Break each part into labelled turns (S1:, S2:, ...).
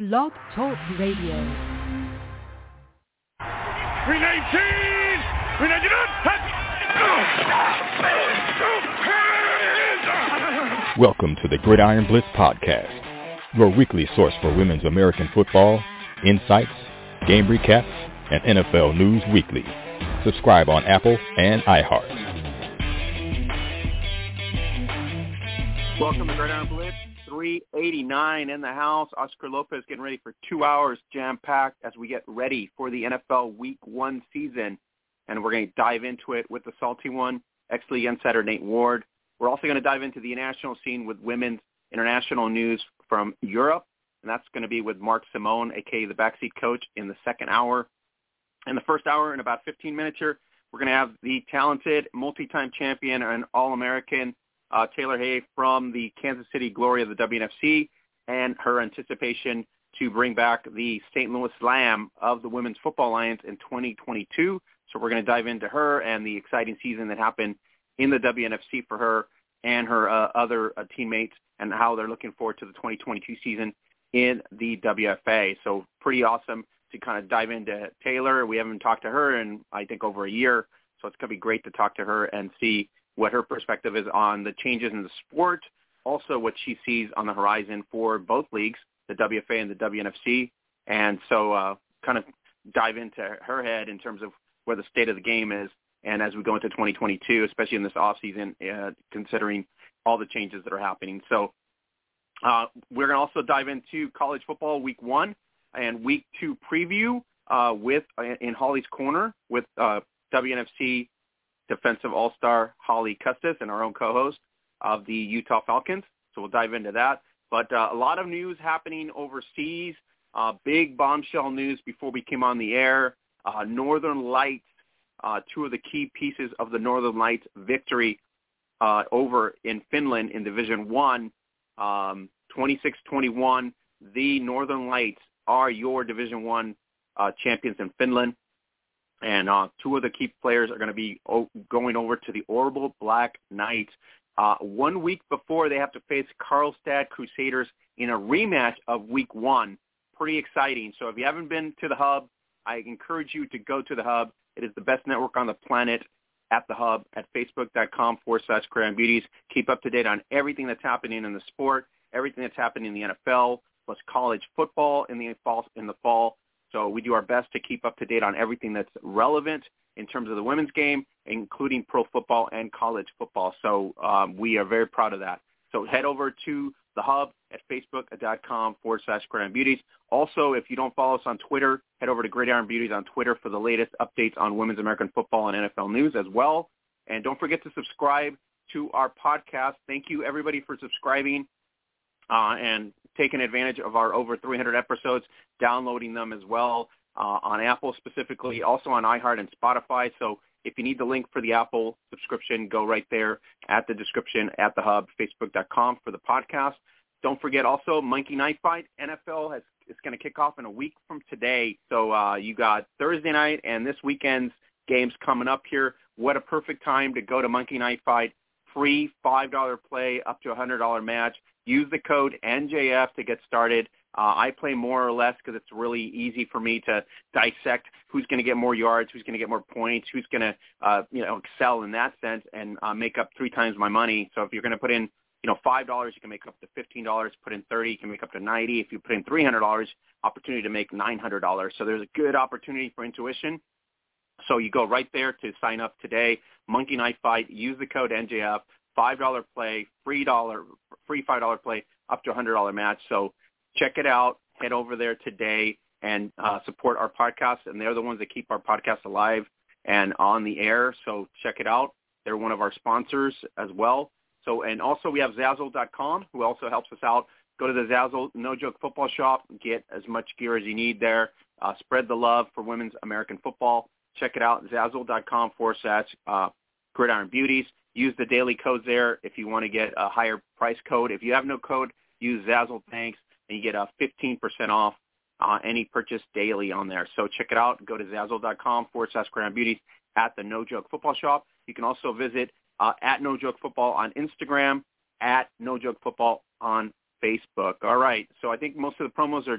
S1: Blog Talk Radio.
S2: 319! Welcome to the Gridiron Blitz Podcast, your weekly source for women's American football, insights, game recaps, and NFL news weekly. Subscribe on Apple and iHeart.
S3: Welcome to Gridiron Blitz 389 in the house. Oscar Lopez getting ready for 2 hours jam-packed as we get ready for the NFL Week 1 season. And we're going to dive into it with the salty one, ex-league insider Nate Ward. We're also going to dive into the international scene with women's international news from Europe. And that's going to be with Mark Simone, a.k.a. the backseat coach, in the second hour. In the first hour, in about 15 minutes here, we're going to have the talented multi-time champion and All-American Taylor Hay from the Kansas City Glory of the WNFC and her anticipation to bring back the St. Louis Slam of the Women's Football Alliance in 2022. So we're going to dive into her and the exciting season that happened in the WNFC for her and her other teammates and how they're looking forward to the 2022 season in the WFA. So pretty awesome to kind of dive into Taylor. We haven't talked to her in, I think, over a year. So it's going to be great to talk to her and see what her perspective is on the changes in the sport, also what she sees on the horizon for both leagues, the WFA and the WNFC. And so kind of dive into her head in terms of where the state of the game is, and as we go into 2022, especially in this offseason, considering all the changes that are happening. So we're going to also dive into college football Week 1 and Week 2 preview with in Holly's Corner with WNFC defensive all-star Holly Custis and our own co-host of the Utah Falcons. So we'll dive into that. But a lot of news happening overseas, big bombshell news before we came on the air. Northern Lights, two of the key pieces of the Northern Lights victory over in Finland in Division 1, 26-21. The Northern Lights are your Division 1 champions in Finland. And two of the key players are going to be going over to the Orbital Black Knights 1 week before they have to face Karlstad Crusaders in a rematch of Week 1. Pretty exciting. So if you haven't been to the Hub, I encourage you to go to the Hub. It is the best network on the planet at the Hub at facebook.com/Gridiron Beauties. Keep up to date on everything that's happening in the sport, everything that's happening in the NFL, plus college football in the fall. So we do our best to keep up to date on everything that's relevant in terms of the women's game, including pro football and college football. So we are very proud of that. So head over to the Hub at facebook.com/Gridiron Beauties. Also, if you don't follow us on Twitter, head over to Gridiron Beauties on Twitter for the latest updates on women's American football and NFL news as well. And don't forget to subscribe to our podcast. Thank you, everybody, for subscribing and taking advantage of our over 300 episodes, downloading them as well on Apple specifically, also on iHeart and Spotify. So if you need the link for the Apple subscription, go right there at the description at the Hub, facebook.com for the podcast. Don't forget also Monkey Knife Fight. NFL is going to kick off in a week from today. So you got Thursday night and this weekend's games coming up here. What a perfect time to go to Monkey Knife Fight. Free $5 play up to a $100 match. Use the code NJF to get started. I play more or less because it's really easy for me to dissect who's going to get more yards, who's going to get more points, who's going to excel in that sense and make up 3 times my money. So if you're going to put in $5, you can make up to $15. Put in $30, you can make up to $90. If you put in $300, opportunity to make $900. So there's a good opportunity for intuition. So you go right there to sign up today. Monkey Knife Fight. Use the code NJF. $5 play, free $5 play, up to a $100 match. So check it out. Head over there today and support our podcast. And they're the ones that keep our podcast alive and on the air. So check it out. They're one of our sponsors as well. So, and also we have Zazzle.com, who also helps us out. Go to the Zazzle No Joke Football Shop. Get as much gear as you need there. Spread the love for women's American football. Check it out, Zazzle.com/Gridiron Beauties. Use the daily codes there if you want to get a higher price code. If you have no code, use Zazzle Thanks, and you get a 15% off any purchase daily on there. So check it out. Go to Zazzle.com/Gridiron Beauties at the No Joke Football Shop. You can also visit at No Joke Football on Instagram, at No Joke Football on Facebook. All right. So I think most of the promos are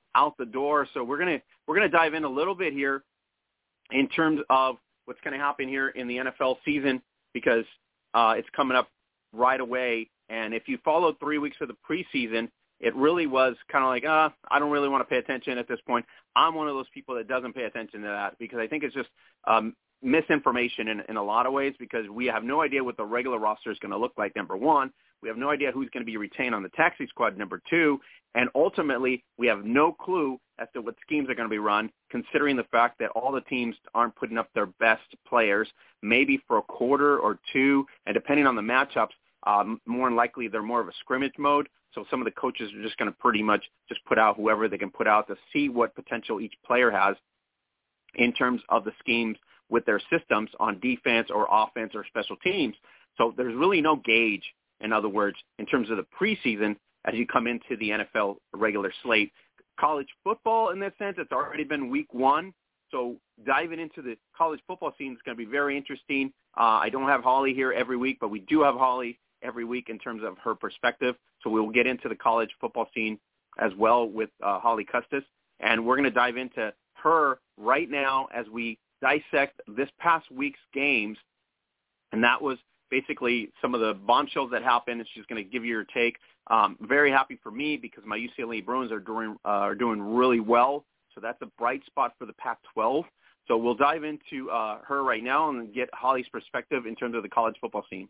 S3: out the door. So we're gonna dive in a little bit here in terms of what's going to happen here in the NFL season, because it's coming up right away. And if you followed 3 weeks of the preseason, it really was kind of like, I don't really want to pay attention at this point. I'm one of those people that doesn't pay attention to that, because I think it's just misinformation in a lot of ways, because we have no idea what the regular roster is going to look like, number one. We have no idea who's going to be retained on the taxi squad, number two. And ultimately, we have no clue as to what schemes are going to be run, considering the fact that all the teams aren't putting up their best players, maybe for a quarter or two, and depending on the matchups, more than likely they're more of a scrimmage mode. So some of the coaches are just going to pretty much just put out whoever they can put out to see what potential each player has in terms of the schemes with their systems on defense or offense or special teams. So there's really no gauge, in other words, in terms of the preseason as you come into the NFL regular slate. College football, in that sense, it's already been week one. So diving into the college football scene is going to be very interesting. I don't have Holly here every week, but we do have Holly every week in terms of her perspective. So we'll get into the college football scene as well with Holly Custis. And we're going to dive into her right now as we dissect this past week's games. And that was basically some of the bombshells that happened, and she's going to give you her take. Very happy for me because my UCLA Bruins are doing really well. So that's a bright spot for the Pac-12. So we'll dive into her right now and get Holly's perspective in terms of the college football scene.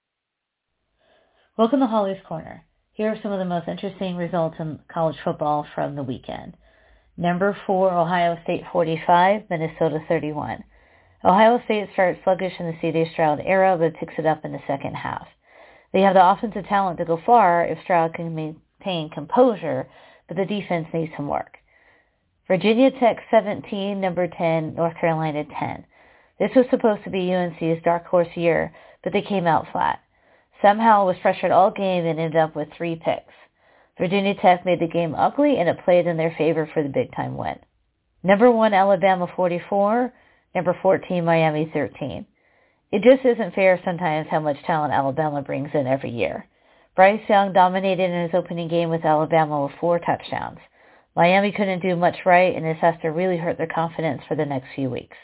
S1: Welcome to Holly's Corner. Here are some of the most interesting results in college football from the weekend. Number 4, Ohio State 45, Minnesota 31. Ohio State started sluggish in the C.J. Stroud era, but picks it up in the second half. They have the offensive talent to go far if Stroud can maintain composure, but the defense needs some work. Virginia Tech 17, number 10, North Carolina 10. This was supposed to be UNC's dark horse year, but they came out flat. Somehow was pressured all game and ended up with 3 picks. Virginia Tech made the game ugly, and it played in their favor for the big-time win. Number 1, Alabama 44, number 14, Miami 13. It just isn't fair sometimes how much talent Alabama brings in every year. Bryce Young dominated in his opening game with Alabama with 4 touchdowns. Miami couldn't do much right, and this has to really hurt their confidence for the next few weeks.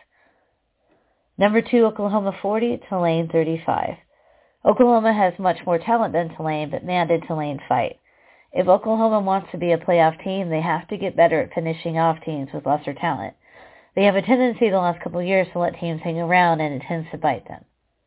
S1: Number 2, Oklahoma 40, Tulane 35. Oklahoma has much more talent than Tulane, but man, did Tulane fight. If Oklahoma wants to be a playoff team, they have to get better at finishing off teams with lesser talent. They have a tendency the last couple of years to let teams hang around, and it tends to bite them.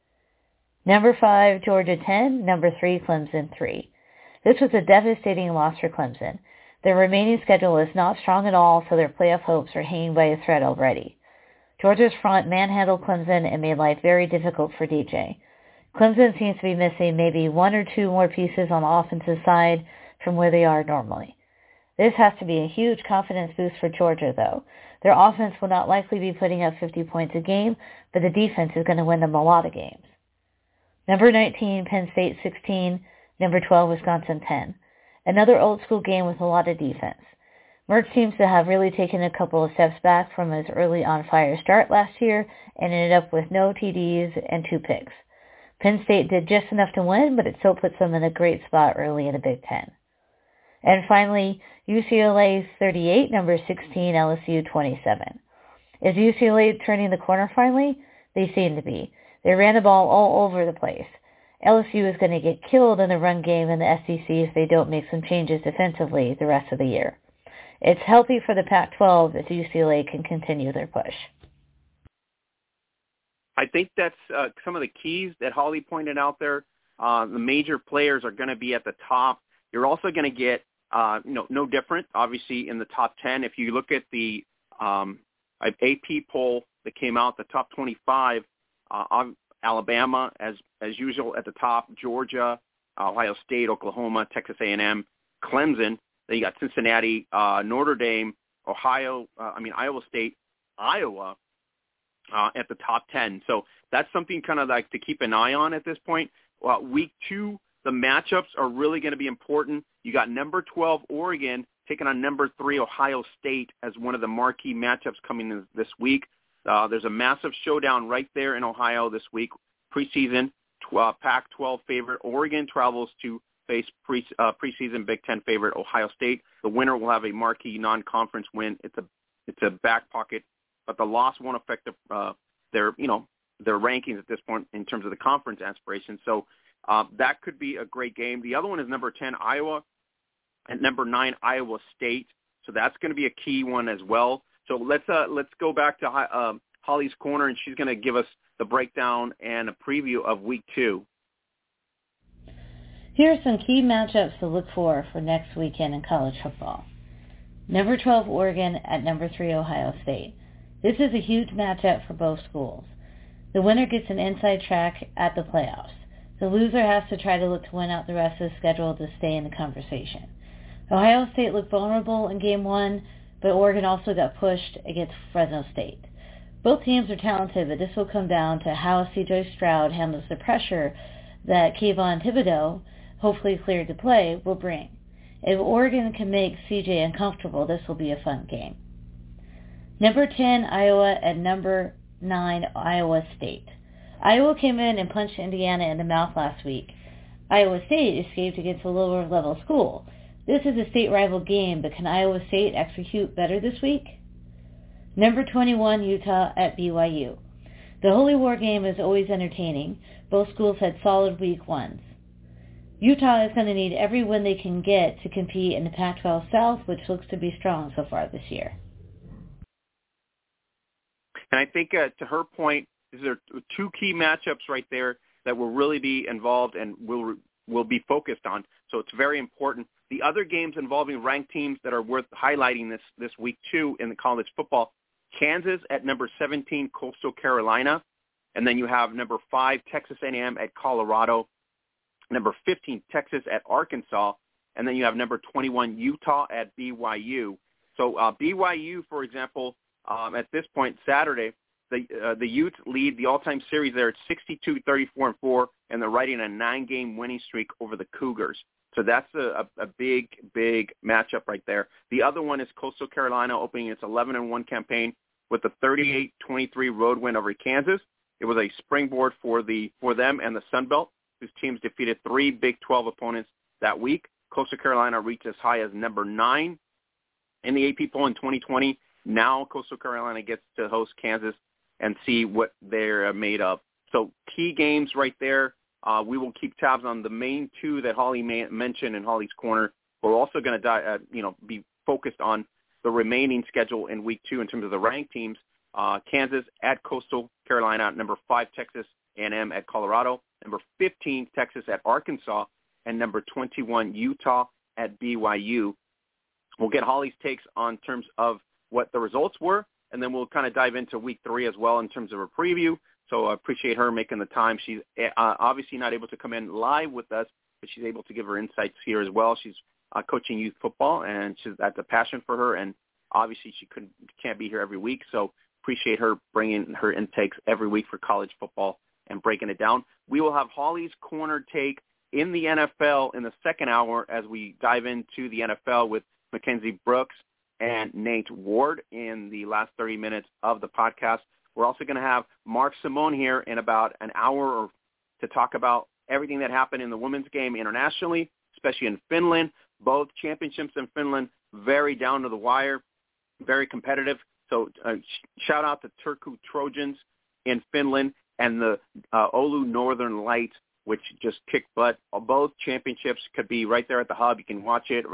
S1: Number 5, Georgia 10, number 3, Clemson 3. This was a devastating loss for Clemson. Their remaining schedule is not strong at all, so their playoff hopes are hanging by a thread already. Georgia's front manhandled Clemson and made life very difficult for DJ. Clemson seems to be missing maybe 1 or 2 more pieces on the offensive side from where they are normally. This has to be a huge confidence boost for Georgia, though. Their offense will not likely be putting up 50 points a game, but the defense is going to win them a lot of games. Number 19, Penn State 16, number 12, Wisconsin 10. Another old-school game with a lot of defense. Mertz seems to have really taken a couple of steps back from his early on-fire start last year and ended up with no TDs and 2 picks. Penn State did just enough to win, but it still puts them in a great spot early in the Big Ten. And finally, UCLA 38, number 16, LSU 27. Is UCLA turning the corner finally? They seem to be. They ran the ball all over the place. LSU is going to get killed in the run game in the SEC if they don't make some changes defensively the rest of the year. It's healthy for the Pac-12 if UCLA can continue their push.
S3: I think that's some of the keys that Holly pointed out there. The major players are going to be at the top. You're also going to get, no different, obviously, in the top 10. If you look at the AP poll that came out, the top 25, Alabama, as usual, at the top, Georgia, Ohio State, Oklahoma, Texas A&M, Clemson. Then you got Cincinnati, Notre Dame, Iowa State, Iowa at the top 10. So that's something kind of like to keep an eye on at this point. Week 2, the matchups are really going to be important. You got number 12, Oregon, taking on number 3, Ohio State as one of the marquee matchups coming in this week. There's a massive showdown right there in Ohio this week. Preseason, Pac-12 favorite. Oregon travels to face preseason Big Ten favorite Ohio State. The winner will have a marquee non-conference win. It's a back pocket, but the loss won't affect their rankings at this point in terms of the conference aspirations. So that could be a great game. The other one is number 10 Iowa and number 9 Iowa State. So that's going to be a key one as well. So let's go back to Holly's Corner, and she's going to give us the breakdown and a preview of Week 2.
S1: Here are some key matchups to look for next weekend in college football. Number 12 Oregon at number 3 Ohio State. This is a huge matchup for both schools. The winner gets an inside track at the playoffs. The loser has to try to look to win out the rest of the schedule to stay in the conversation. Ohio State looked vulnerable in Game 1, but Oregon also got pushed against Fresno State. Both teams are talented, but this will come down to how C.J. Stroud handles the pressure that Kayvon Thibodeau, hopefully cleared to play, will bring. If Oregon can make C.J. uncomfortable, this will be a fun game. Number 10, Iowa, and number 9, Iowa State. Iowa came in and punched Indiana in the mouth last week. Iowa State escaped against a lower-level school. This is a state rival game, but can Iowa State execute better this week? Number 21, Utah at BYU. The Holy War game is always entertaining. Both schools had solid week 1s. Utah is going to need every win they can get to compete in the Pac-12 South, which looks to be strong so far this year.
S3: And I think to her point, these are two key matchups right there that will really be involved and will be focused on. So it's very important. The other games involving ranked teams that are worth highlighting this week 2 in the college football, Kansas at number 17, Coastal Carolina. And then you have number 5, Texas A&M at Colorado. Number 15, Texas at Arkansas. And then you have number 21, Utah at BYU. So BYU, for example, at this point, Saturday, the Utes lead the all-time series there at 62-34-4, and they're riding a 9-game winning streak over the Cougars. So that's a big, big matchup right there. The other one is Coastal Carolina opening its 11-1 campaign with a 38-23 road win over Kansas. It was a springboard for them and the Sun Belt, whose teams defeated 3 Big 12 opponents that week. Coastal Carolina reached as high as number 9 in the AP poll in 2020. Now Coastal Carolina gets to host Kansas and see what they're made of. So key games right there. We will keep tabs on the main 2 that Holly mentioned in Holly's Corner. We're also going to be focused on the remaining schedule in Week 2 in terms of the ranked teams. Kansas at Coastal Carolina, number 5, Texas A&M at Colorado, number 15, Texas at Arkansas, and number 21, Utah at BYU. We'll get Holly's takes on terms of what the results were, and then we'll kind of dive into Week 3 as well in terms of a preview. So I appreciate her making the time. She's obviously not able to come in live with us, but she's able to give her insights here as well. She's coaching youth football, and that's a passion for her, and obviously she can't be here every week. So appreciate her bringing her intakes every week for college football and breaking it down. We will have Holly's Corner take in the NFL in the second hour as we dive into the NFL with Mackenzie Brooks and Nate Ward in the last 30 minutes of the podcast. We're also going to have Mark Simone here in about an hour to talk about everything that happened in the women's game internationally, especially in Finland. Both championships in Finland, very down to the wire, very competitive. So shout out to Turku Trojans in Finland and the Oulu Northern Lights, which just kicked butt. Both championships could be right there at the hub. You can watch it,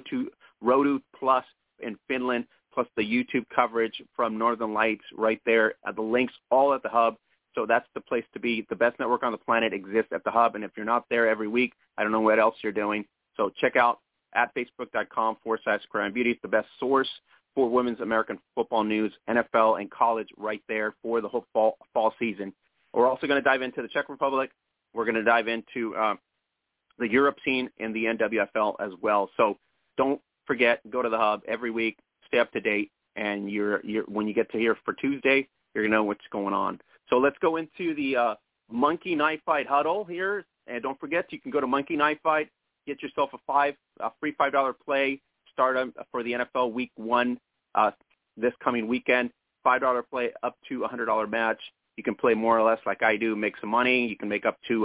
S3: Rotu Plus in Finland, plus the YouTube coverage from Northern Lights right there. The links all at the hub. So that's the place to be. The best network on the planet exists at the hub. And if you're not there every week, I don't know what else you're doing. So check out at facebook.com/Square Beauty. It's the best source for women's American football news, NFL and college right there for the whole fall season. We're also going to dive into the Czech Republic. We're going to dive into the Europe scene and the NWFL as well. So don't forget, go to the hub every week, stay up to date, and when you get to here for Tuesday, you're going to know what's going on. So let's go into the Monkey Knife Fight huddle here. And don't forget, you can go to Monkey Knife Fight, get yourself a free $5 play, start for the NFL Week 1 this coming weekend. $5 play up to $100 match. You can play more or less like I do, make some money. You can make up to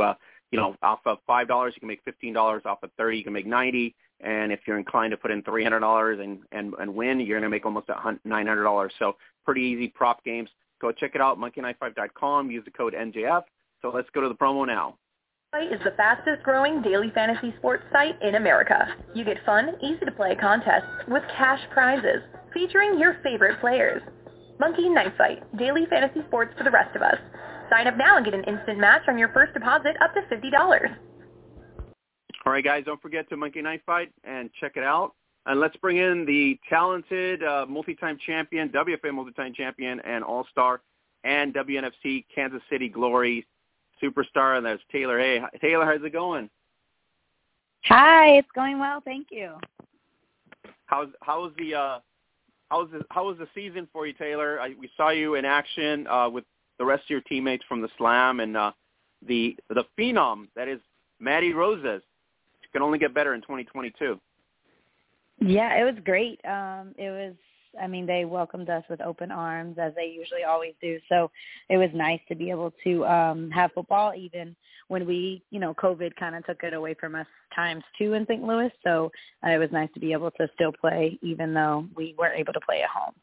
S3: off of $5, you can make $15. Off of $30, you can make $90. And if you're inclined to put in $300 and win, you're going to make almost $900. So pretty easy prop games. Go check it out, monkeyknife5.com. Use the code NJF. So let's go to the promo now.
S4: Is the fastest growing daily fantasy sports site in America. You get fun, easy to play contests with cash prizes featuring your favorite players. Monkey Knife Fight, daily fantasy sports for the rest of us. Sign up now and get an instant match on your first deposit up to $50.
S3: All right, guys, don't forget to Monkey Knife Fight and check it out. And let's bring in the talented multi-time champion, WFA multi-time champion and all-star, and WNFC Kansas City Glory superstar, and that's Taylor. Hey, Taylor, how's it going?
S5: Hi, it's going well, thank you.
S3: How was the season for you, Taylor? We saw you in action with the rest of your teammates from the Slam, and the phenom that is Maddie Roses. It can only get better in 2022.
S5: Yeah, it was great. They welcomed us with open arms, as they usually always do. So it was nice to be able to have football, even when COVID kind of took it away from us times two in St. Louis. So it was nice to be able to still play, even though we weren't able to play at home.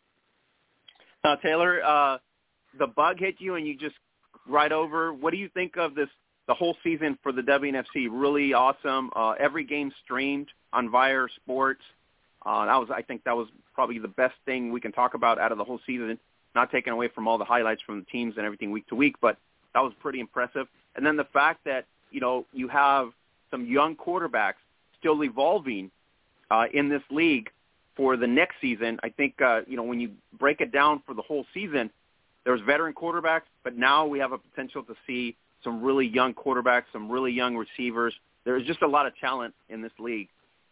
S3: Taylor, the bug hit you and you just right over. What do you think of the whole season for the WNFC? Really awesome. Every game streamed on Vire Sports. I think that was probably the best thing we can talk about out of the whole season, not taken away from all the highlights from the teams and everything week to week, but that was pretty impressive. And then the fact that, you have some young quarterbacks still evolving in this league for the next season. I think, when you break it down for the whole season, there's veteran quarterbacks, but now we have a potential to see some really young quarterbacks, some really young receivers. There's just a lot of talent in this league.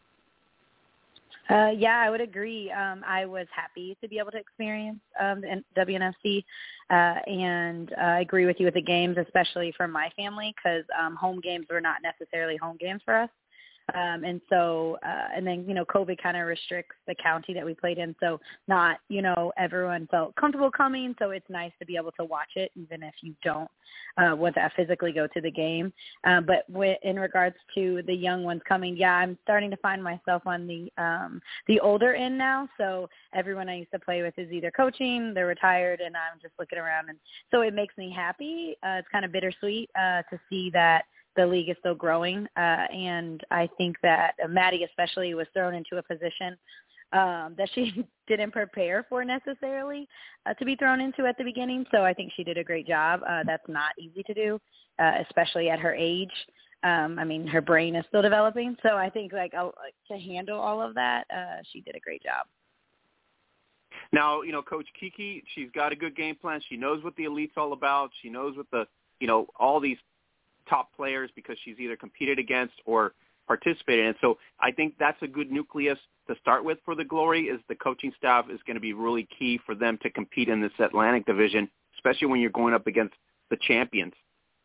S5: Yeah, I would agree. I was happy to be able to experience the WNFC, and I agree with you with the games, especially for my family, because home games were not necessarily home games for us. And then COVID kind of restricts the county that we played in. So not, everyone felt comfortable coming. So it's nice to be able to watch it, even if you don't want to physically go to the game. But in regards to the young ones coming, yeah, I'm starting to find myself on the older end now. So everyone I used to play with is either coaching, they're retired, and I'm just looking around. And so it makes me happy. It's kind of bittersweet to see that the league is still growing, and I think that Maddie especially was thrown into a position that she didn't prepare for necessarily to be thrown into at the beginning. So I think she did a great job. That's not easy to do, especially at her age. Her brain is still developing. So I think to handle all of that, she did a great job.
S3: Now, Coach Kiki, she's got a good game plan. She knows what the elite's all about. She knows what all these top players, because she's either competed against or participated in. So I think that's a good nucleus to start with for the Glory. Is the coaching staff is going to be really key for them to compete in this Atlantic division, especially when you're going up against the champions.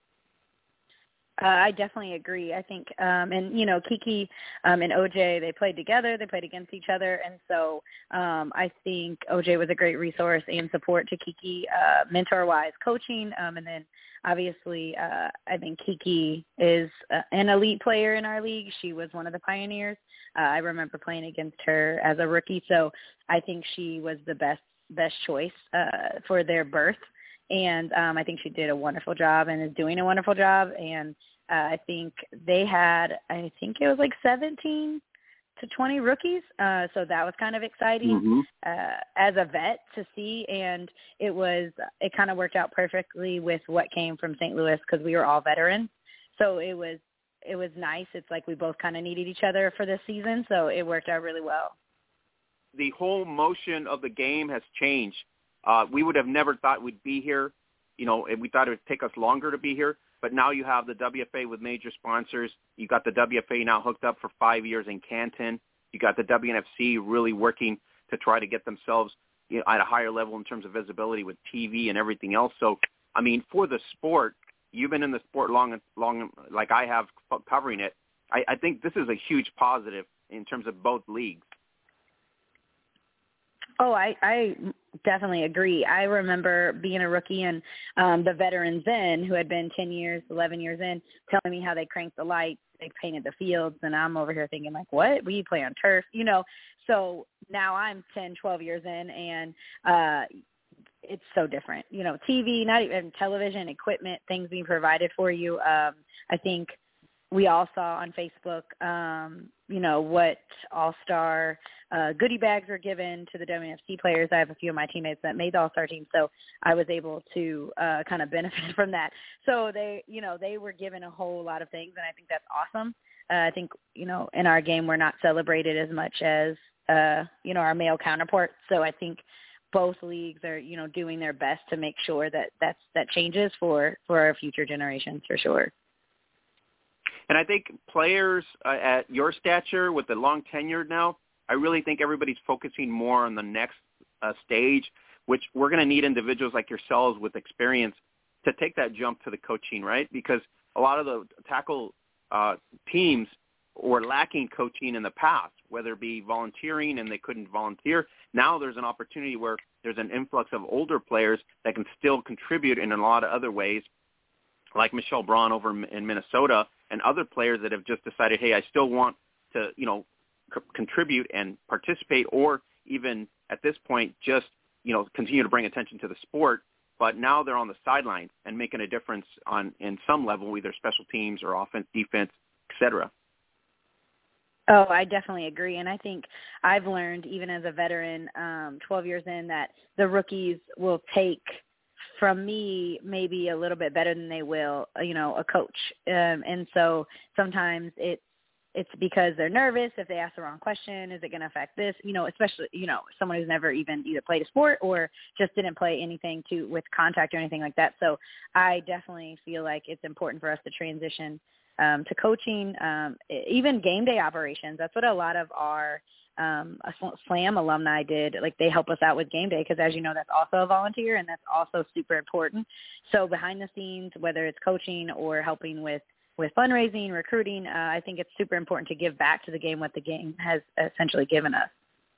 S5: I definitely agree. I think, Kiki and OJ, they played together. They played against each other. And so I think OJ was a great resource and support to Kiki, mentor-wise coaching. And then obviously I think Kiki is an elite player in our league. She was one of the pioneers. I remember playing against her as a rookie. So I think she was the best choice for their birth. And I think she did a wonderful job and is doing a wonderful job. And I think they had, it was like 17 to 20 rookies. So that was kind of exciting as a vet to see. And it kind of worked out perfectly with what came from St. Louis, because we were all veterans. So it was nice. It's like we both kind of needed each other for this season. So it worked out really well.
S3: The whole motion of the game has changed. We would have never thought we'd be here. We thought it would take us longer to be here. But now you have the WFA with major sponsors. You got the WFA now hooked up for 5 years in Canton. You got the WNFC really working to try to get themselves at a higher level in terms of visibility with TV and everything else. So, for the sport, you've been in the sport long like I have covering it. I think this is a huge positive in terms of both leagues.
S5: Oh, I definitely agree. I remember being a rookie and the veterans then who had been 10 years, 11 years in, telling me how they cranked the lights, they painted the fields, and I'm over here thinking like, what? We play on turf, you know? So now I'm 10, 12 years in, and it's so different. You know, TV, not even television, equipment, things being provided for you. I think we all saw on Facebook, you know, what all-star goodie bags were given to the WNFC players. I have a few of my teammates that made the all-star team, so I was able to kind of benefit from that. So they, you know, they were given a whole lot of things, and I think that's awesome. I think, you know, in our game we're not celebrated as much as, you know, our male counterparts. So I think both leagues are, you know, doing their best to make sure that that changes for our future generations for sure.
S3: And I think players at your stature with the long tenure now, I really think everybody's focusing more on the next stage, which we're going to need individuals like yourselves with experience to take that jump to the coaching, right? Because a lot of the tackle teams were lacking coaching in the past, whether it be volunteering and they couldn't volunteer. Now there's an opportunity where there's an influx of older players that can still contribute in a lot of other ways, like Michelle Braun over in Minnesota, and other players that have just decided, hey, I still want to, you know, contribute and participate, or even at this point just, you know, continue to bring attention to the sport. But now they're on the sidelines and making a difference in some level, either special teams or offense, defense, et cetera.
S5: Oh, I definitely agree. And I think I've learned, even as a veteran, 12 years in, that the rookies will take from me maybe a little bit better than they will, you know, a coach. And so sometimes it's because they're nervous. If they ask the wrong question, is it going to affect this? You know, especially, you know, someone who's never even either played a sport or just didn't play anything with contact or anything like that. So I definitely feel like it's important for us to transition to coaching, even game day operations. That's what a lot of our SLAM alumni did. Like, they help us out with game day because, as you know, that's also a volunteer, and that's also super important. So behind the scenes, whether it's coaching or helping with fundraising, recruiting, I think it's super important to give back to the game what the game has essentially given us.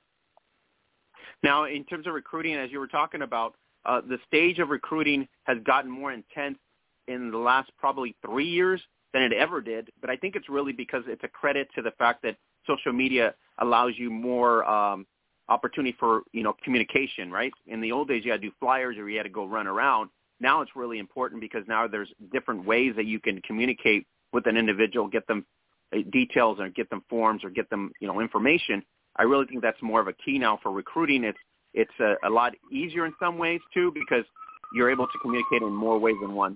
S3: Now, in terms of recruiting, as you were talking about, the stage of recruiting has gotten more intense in the last probably 3 years than it ever did. But I think it's really because it's a credit to the fact that social media allows you more opportunity for, you know, communication, right? In the old days, you had to do flyers or you had to go run around. Now it's really important because now there's different ways that you can communicate with an individual, get them details or get them forms or get them, you know, information. I really think that's more of a key now for recruiting. It's a lot easier in some ways too, because you're able to communicate in more ways than one.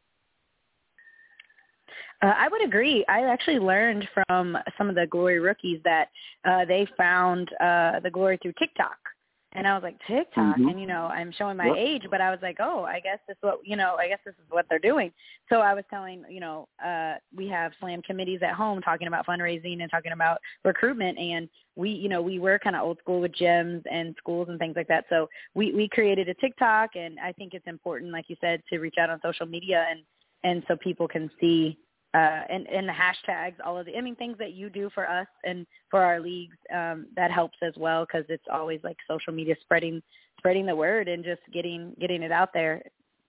S5: I would agree. I actually learned from some of the Glory rookies that they found the Glory through TikTok. And I was like, TikTok?
S3: Mm-hmm.
S5: And, you know, I'm showing my age, but I was like, oh, I guess this is what they're doing. So I was telling, you know, we have SLAM committees at home talking about fundraising and talking about recruitment. And we were kind of old school with gyms and schools and things like that. So we created a TikTok, and I think it's important, like you said, to reach out on social media and so people can see and the hashtags, all of things that you do for us and for our leagues, that helps as well, because it's always like social media spreading the word and just getting it out there.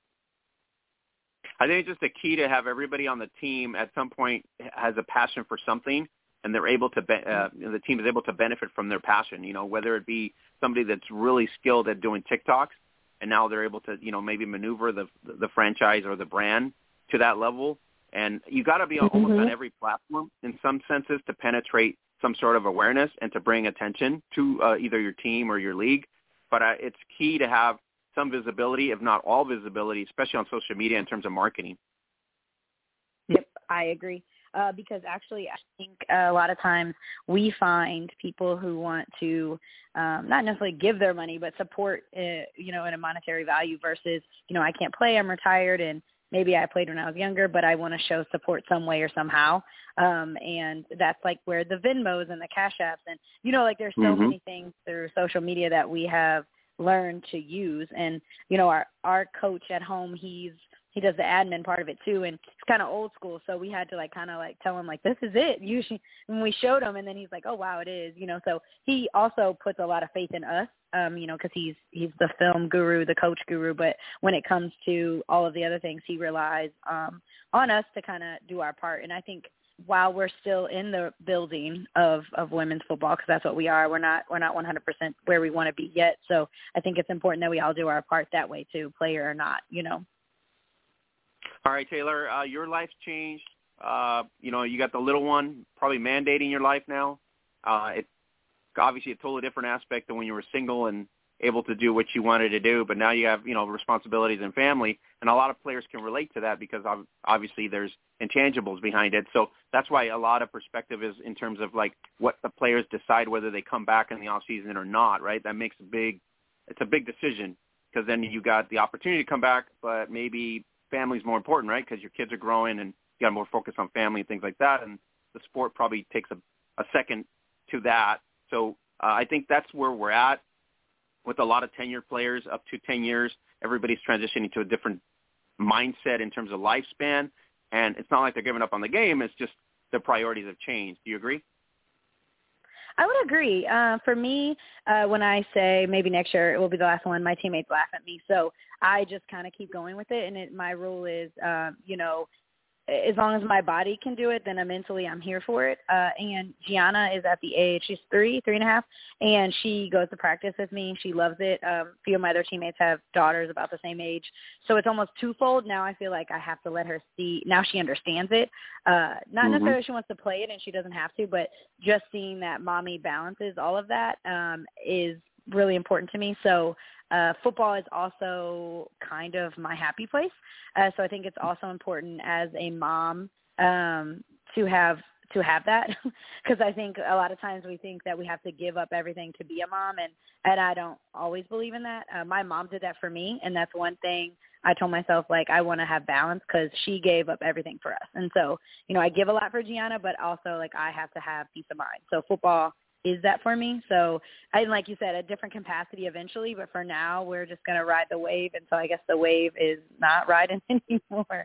S3: I think it's just a key to have everybody on the team at some point has a passion for something, and they're able to the team is able to benefit from their passion. You know, whether it be somebody that's really skilled at doing TikToks, and now they're able to, you know, maybe maneuver the franchise or the brand to that level. And you got to be almost on every platform in some senses to penetrate some sort of awareness and to bring attention to either your team or your league. But it's key to have some visibility, if not all visibility, especially on social media in terms of marketing.
S5: Yep, I agree. Because actually, I think a lot of times we find people who want to not necessarily give their money, but support, you know, in a monetary value versus, you know, I can't play, I'm retired, and maybe I played when I was younger, but I want to show support some way or somehow. And that's like where the Venmos and the Cash Apps and, you know, like there's so many things through social media that we have learned to use. And, you know, our coach at home, he does the admin part of it too. And it's kind of old school. So we had to kind of tell him this is it. Usually when we showed him, and then he's like, oh, wow, it is, you know, so he also puts a lot of faith in us because he's the film guru, the coach guru. But when it comes to all of the other things, he relies on us to kind of do our part. And I think while we're still in the building of women's football, because that's what we are, we're not 100% where we want to be yet. So I think it's important that we all do our part that way too, player or not,
S3: All right, Taylor, your life's changed. You got the little one probably mandating your life now. It's obviously a totally different aspect than when you were single and able to do what you wanted to do, but now you have, responsibilities and family, and a lot of players can relate to that because obviously there's intangibles behind it. So that's why a lot of perspective is in terms of like what the players decide whether they come back in the off season or not, right? That makes it's a big decision because then you got the opportunity to come back, but maybe family's more important, right? Because your kids are growing and you got more focus on family and things like that, and the sport probably takes a second to that. So I think that's where we're at with a lot of tenured players up to 10 years. Everybody's transitioning to a different mindset in terms of lifespan, and it's not like they're giving up on the game. It's just the priorities have changed. Do you agree?
S5: I would agree. For me, when I say maybe next year it will be the last one, my teammates laugh at me. So I just kind of keep going with it, and my rule is, as long as my body can do it, then mentally I'm here for it. And Gianna is at the age, she's 3.5, and she goes to practice with me. She loves it. A few of my other teammates have daughters about the same age. So it's almost twofold. Now I feel like I have to let her see. Now she understands it. Not necessarily she wants to play it and she doesn't have to, but just seeing that mommy balances all of that is really important to me. So football is also kind of my happy place. So I think it's also important as a mom to have that because I think a lot of times we think that we have to give up everything to be a mom, and I don't always believe in that. My mom did that for me, and that's one thing I told myself, like, I want to have balance because she gave up everything for us. And so, I give a lot for Gianna, but also, like, I have to have peace of mind. So football is that for me. So like you said, a different capacity eventually, but for now we're just going to ride the wave. And so I guess the wave is not riding anymore.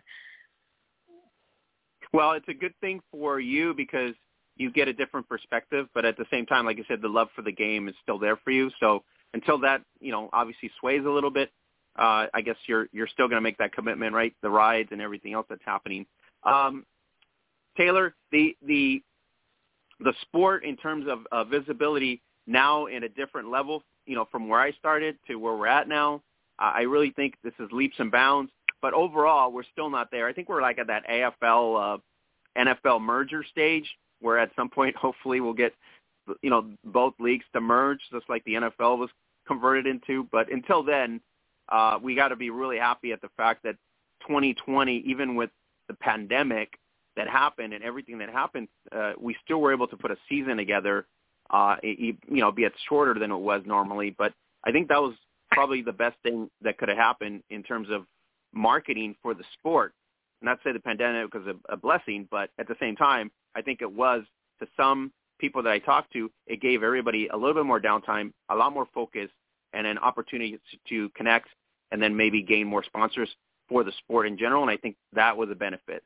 S3: Well, it's a good thing for you because you get a different perspective, but at the same time, like you said, the love for the game is still there for you. So until that, obviously sways a little bit, I guess you're still going to make that commitment, right? The rides and everything else that's happening. Taylor, the sport in terms of visibility now in a different level, from where I started to where we're at now, I really think this is leaps and bounds. But overall, we're still not there. I think we're like at that AFL, NFL merger stage where at some point, hopefully, we'll get, both leagues to merge, just like the NFL was converted into. But until then, we got to be really happy at the fact that 2020, even with the pandemic that happened and everything that happened, we still were able to put a season together, be it shorter than it was normally. But I think that was probably the best thing that could have happened in terms of marketing for the sport. Not to say the pandemic was a blessing, but at the same time, I think it was, to some people that I talked to, it gave everybody a little bit more downtime, a lot more focus, and an opportunity to connect and then maybe gain more sponsors for the sport in general. And I think that was a benefit.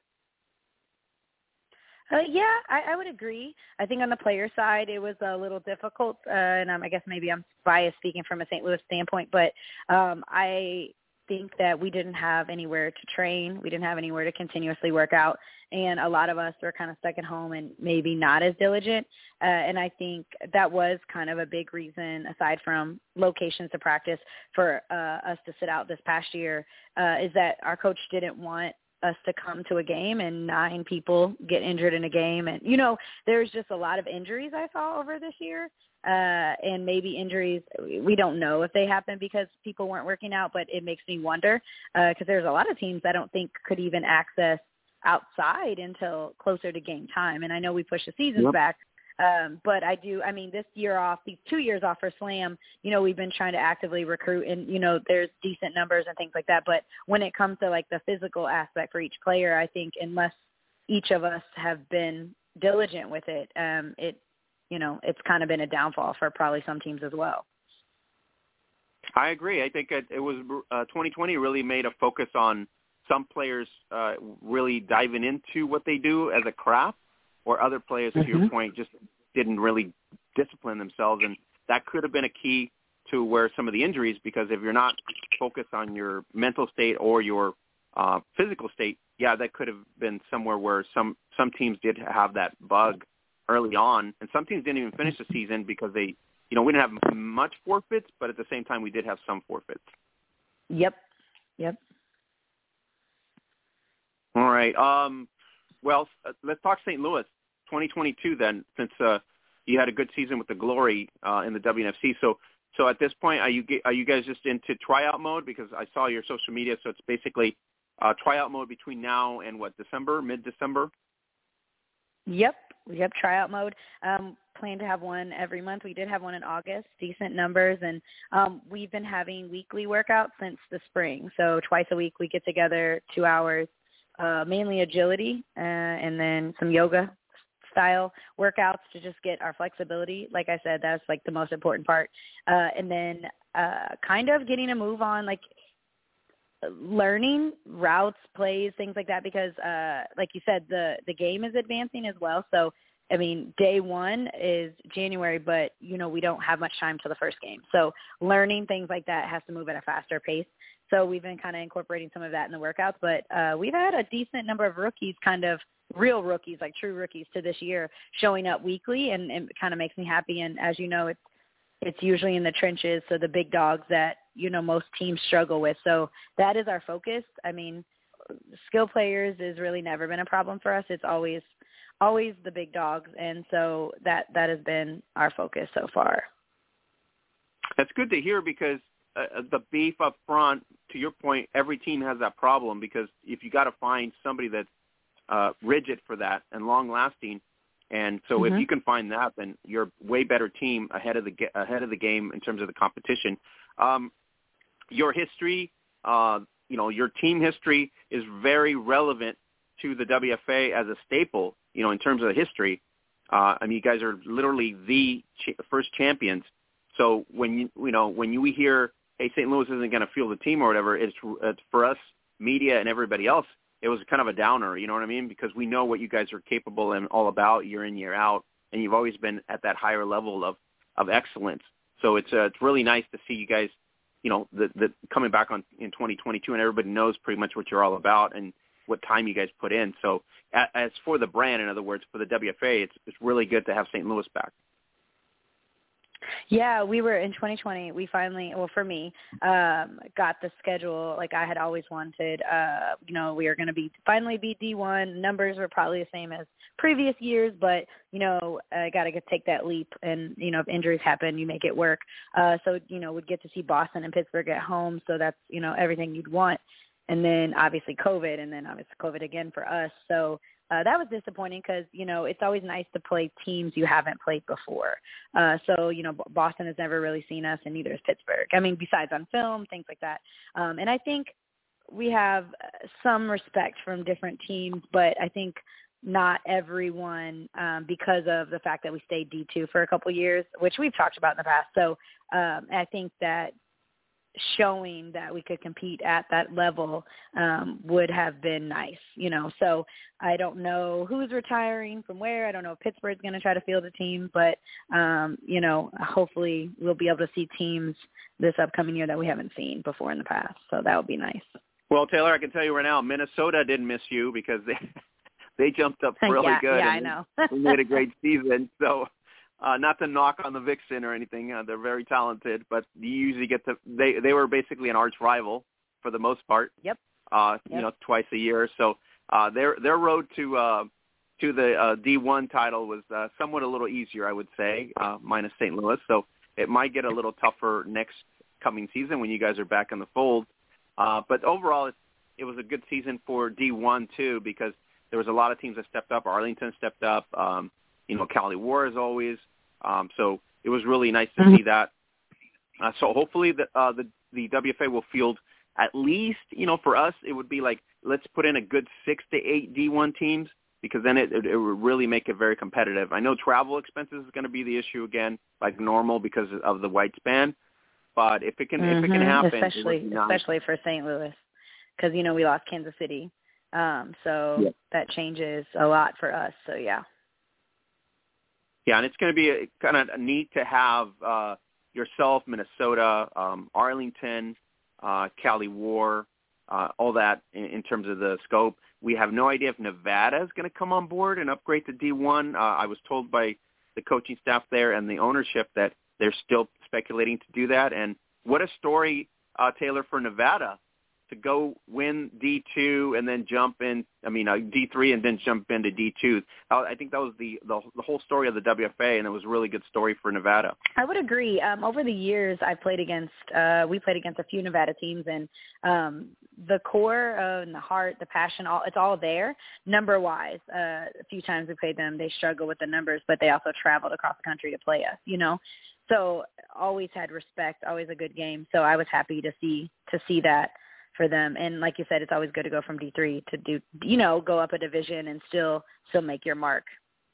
S5: Yeah, I would agree. I think on the player side, it was a little difficult, and I guess maybe I'm biased speaking from a St. Louis standpoint, but I think that we didn't have anywhere to train. We didn't have anywhere to continuously work out, and a lot of us were kind of stuck at home and maybe not as diligent, and I think that was kind of a big reason, aside from locations to practice, for us to sit out this past year, is that our coach didn't want us to come to a game and 9 people get injured in a game. And, there's just a lot of injuries I saw over this year. And maybe injuries, we don't know if they happen because people weren't working out, but it makes me wonder because there's a lot of teams I don't think could even access outside until closer to game time. And I know we pushed the seasons back. But this year off, these 2 years off for Slam, we've been trying to actively recruit and, there's decent numbers and things like that. But when it comes to like the physical aspect for each player, I think unless each of us have been diligent with it, it's kind of been a downfall for probably some teams as well.
S3: I agree. I think it was 2020 really made a focus on some players really diving into what they do as a craft, or other players, to your point, just didn't really discipline themselves. And that could have been a key to where some of the injuries, because if you're not focused on your mental state or your physical state, yeah, that could have been somewhere where some teams did have that bug early on, and some teams didn't even finish the season because they, we didn't have much forfeits, but at the same time we did have some forfeits.
S5: Yep.
S3: All right. Well, let's talk St. Louis 2022 then, since you had a good season with the Glory in the WNFC. So at this point, are you guys just into tryout mode? Because I saw your social media, so it's basically tryout mode between now and December, mid-December?
S5: Yep, tryout mode. Plan to have one every month. We did have one in August, decent numbers, and we've been having weekly workouts since the spring. So twice a week we get together, 2 hours, mainly agility, and then some yoga style workouts to just get our flexibility. Like I said, that's like the most important part. And then kind of getting a move on, like learning routes, plays, things like that, because like you said, the game is advancing as well. So, I mean, day one is January, but, we don't have much time till the first game. So learning things like that has to move at a faster pace. So we've been kind of incorporating some of that in the workouts, but we've had a decent number of rookies, kind of real rookies, like true rookies to this year, showing up weekly, and it kind of makes me happy. And as you know, it's usually in the trenches, so the big dogs that, most teams struggle with. So that is our focus. I mean, skill players has really never been a problem for us. It's always the big dogs, and so that has been our focus so far.
S3: That's good to hear, because the beef up front, to your point, every team has that problem, because if you got to find somebody that's rigid for that and long-lasting, and so if you can find that, then you're a way better team ahead of the game in terms of the competition. Your history, your team history is very relevant to the WFA as a staple, in terms of history. I mean, you guys are literally the first champions. So when we hear, hey, St. Louis isn't going to field the team or whatever, it's for us, media and everybody else, it was kind of a downer, you know what I mean? Because we know what you guys are capable and all about year in, year out, and you've always been at that higher level of excellence. So it's really nice to see you guys, the coming back in 2022, and everybody knows pretty much what you're all about and what time you guys put in. So as for the brand, in other words, for the WFA, it's really good to have St. Louis back.
S5: Yeah, we were in 2020. We finally, for me, got the schedule like I had always wanted. We are going to finally be D1. Numbers were probably the same as previous years, but, I got to take that leap. And, if injuries happen, you make it work. So, we'd get to see Boston and Pittsburgh at home. So that's, everything you'd want. And then obviously COVID, and then obviously COVID again for us. So that was disappointing because, it's always nice to play teams you haven't played before. So, Boston has never really seen us, and neither has Pittsburgh. I mean, besides on film, things like that. And I think we have some respect from different teams, but I think not everyone, because of the fact that we stayed D2 for a couple of years, which we've talked about in the past. So I think that showing that we could compete at that level would have been nice, So I don't know who's retiring from where. I don't know if Pittsburgh's going to try to field a team, but, hopefully we'll be able to see teams this upcoming year that we haven't seen before in the past. So that would be nice.
S3: Well, Taylor, I can tell you right now, Minnesota didn't miss you because they jumped up really good.
S5: Yeah, I know.
S3: They made a great season. So not to knock on the Vixen or anything. They're very talented, but you usually get they were basically an arch rival for the most part.
S5: Yep.
S3: Twice a year. So their road to the D1 title was somewhat a little easier, I would say, minus St. Louis. So it might get a little tougher next coming season when you guys are back in the fold. But overall, it was a good season for D1 too, because there was a lot of teams that stepped up. Arlington stepped up. Cali War as always. So it was really nice to see that. So hopefully the WFA will field at least, for us, it would be like, let's put in a good 6 to 8 D1 teams, because then it would really make it very competitive. I know travel expenses is going to be the issue again, like normal, because of the white span. But if it can happen,
S5: especially for St. Louis, because we lost Kansas City, so that changes a lot for us. So yeah.
S3: Yeah, and it's going to be kind of neat to have yourself, Minnesota, Arlington, Cali War, all that in terms of the scope. We have no idea if Nevada is going to come on board and upgrade to D1. I was told by the coaching staff there and the ownership that they're still speculating to do that. And what a story, Taylor, for Nevada to go win D2 and then D3 and then jump into D2. I think that was the whole story of the WFA, and it was a really good story for Nevada.
S5: I would agree. Over the years, we played against a few Nevada teams, and the core and the heart, the passion, it's all there. Number-wise, a few times we played them, they struggle with the numbers, but they also traveled across the country to play us, So always had respect, always a good game. So I was happy to see that for them. And like you said, it's always good to go from D3 to go up a division and still make your mark.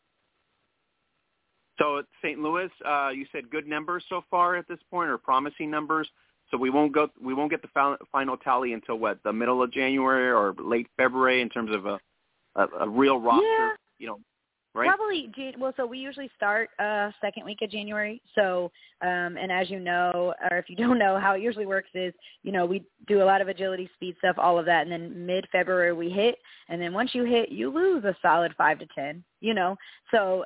S3: So at St. Louis, you said good numbers so far at this point, or promising numbers. So we won't get the final tally until the middle of January or late February in terms of a real roster, right?
S5: Probably. So we usually start second week of January. So, and as you know, or if you don't know, how it usually works is, we do a lot of agility, speed stuff, all of that, and then mid-February we hit, and then once you hit, you lose a solid 5 to 10. So,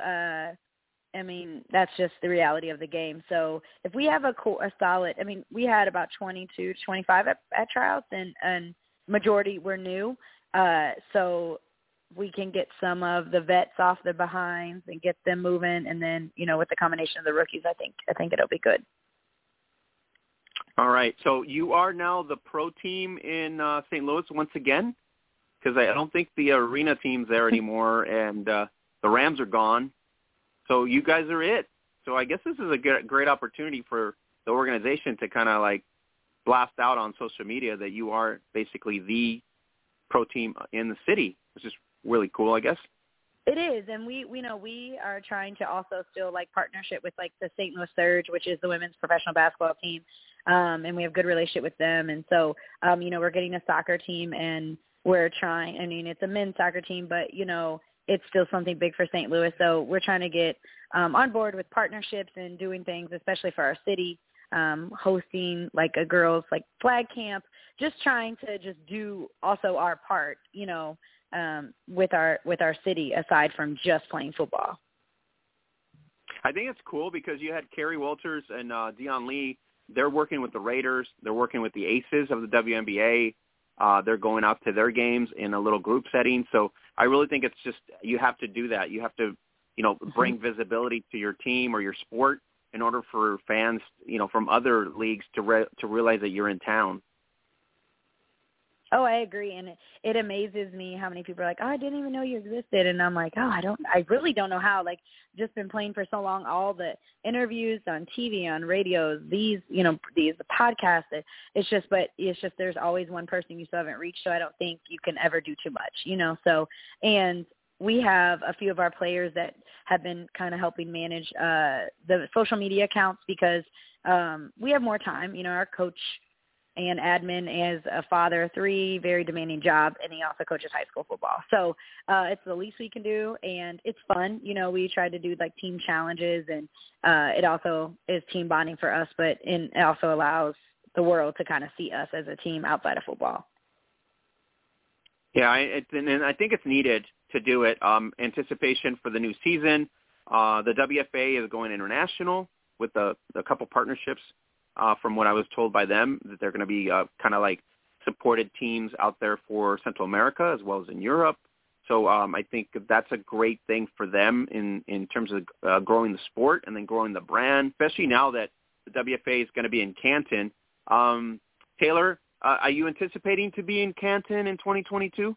S5: that's just the reality of the game. So if we have a solid, we had about 22 to 25 at tryouts, and majority were new. So we can get some of the vets off the behinds and get them moving, and then with the combination of the rookies, I think it'll be good.
S3: All right, so you are now the pro team in St. Louis once again, because I don't think the arena team's there anymore, and the Rams are gone, so you guys are it. So I guess this is a great opportunity for the organization to kind of blast out on social media that you are basically the pro team in the city, which is really cool, I guess.
S5: It is, and we are trying to also still partnership with the St. Louis Surge, which is the women's professional basketball team, and we have good relationship with them. And so, we're getting a soccer team, and we're trying. It's a men's soccer team, but it's still something big for St. Louis. So we're trying to get on board with partnerships and doing things, especially for our city, hosting a girls flag camp, just trying to do also our part, with our city aside from just playing football.
S3: I think it's cool because you had Kerry Walters and Dion Lee. They're working with the Raiders. They're working with the Aces of the WNBA. They're going out to their games in a little group setting. So I really think it's just you have to do that. You have to, bring visibility to your team or your sport in order for fans, from other leagues to realize that you're in town.
S5: Oh, I agree, and it amazes me how many people are like, "Oh, I didn't even know you existed," and I'm like, "Oh, I really don't know how." Just been playing for so long, all the interviews on TV, on radios, these podcasts. It's just there's always one person you still haven't reached, so I don't think you can ever do too much, So, and we have a few of our players that have been kind of helping manage the social media accounts because we have more time. Our coach and admin is a father of 3, very demanding job, and he also coaches high school football. So it's the least we can do, and it's fun. We try to do team challenges, and it also is team bonding for us, but it also allows the world to kind of see us as a team outside of football.
S3: Yeah, and I think it's needed to do it. Anticipation for the new season. The WFA is going international with a couple partnerships. From what I was told by them, that they're going to be kind of supported teams out there for Central America as well as in Europe. So I think that's a great thing for them in terms of growing the sport and then growing the brand, especially now that the WFA is going to be in Canton. Taylor, are you anticipating to be in Canton in 2022?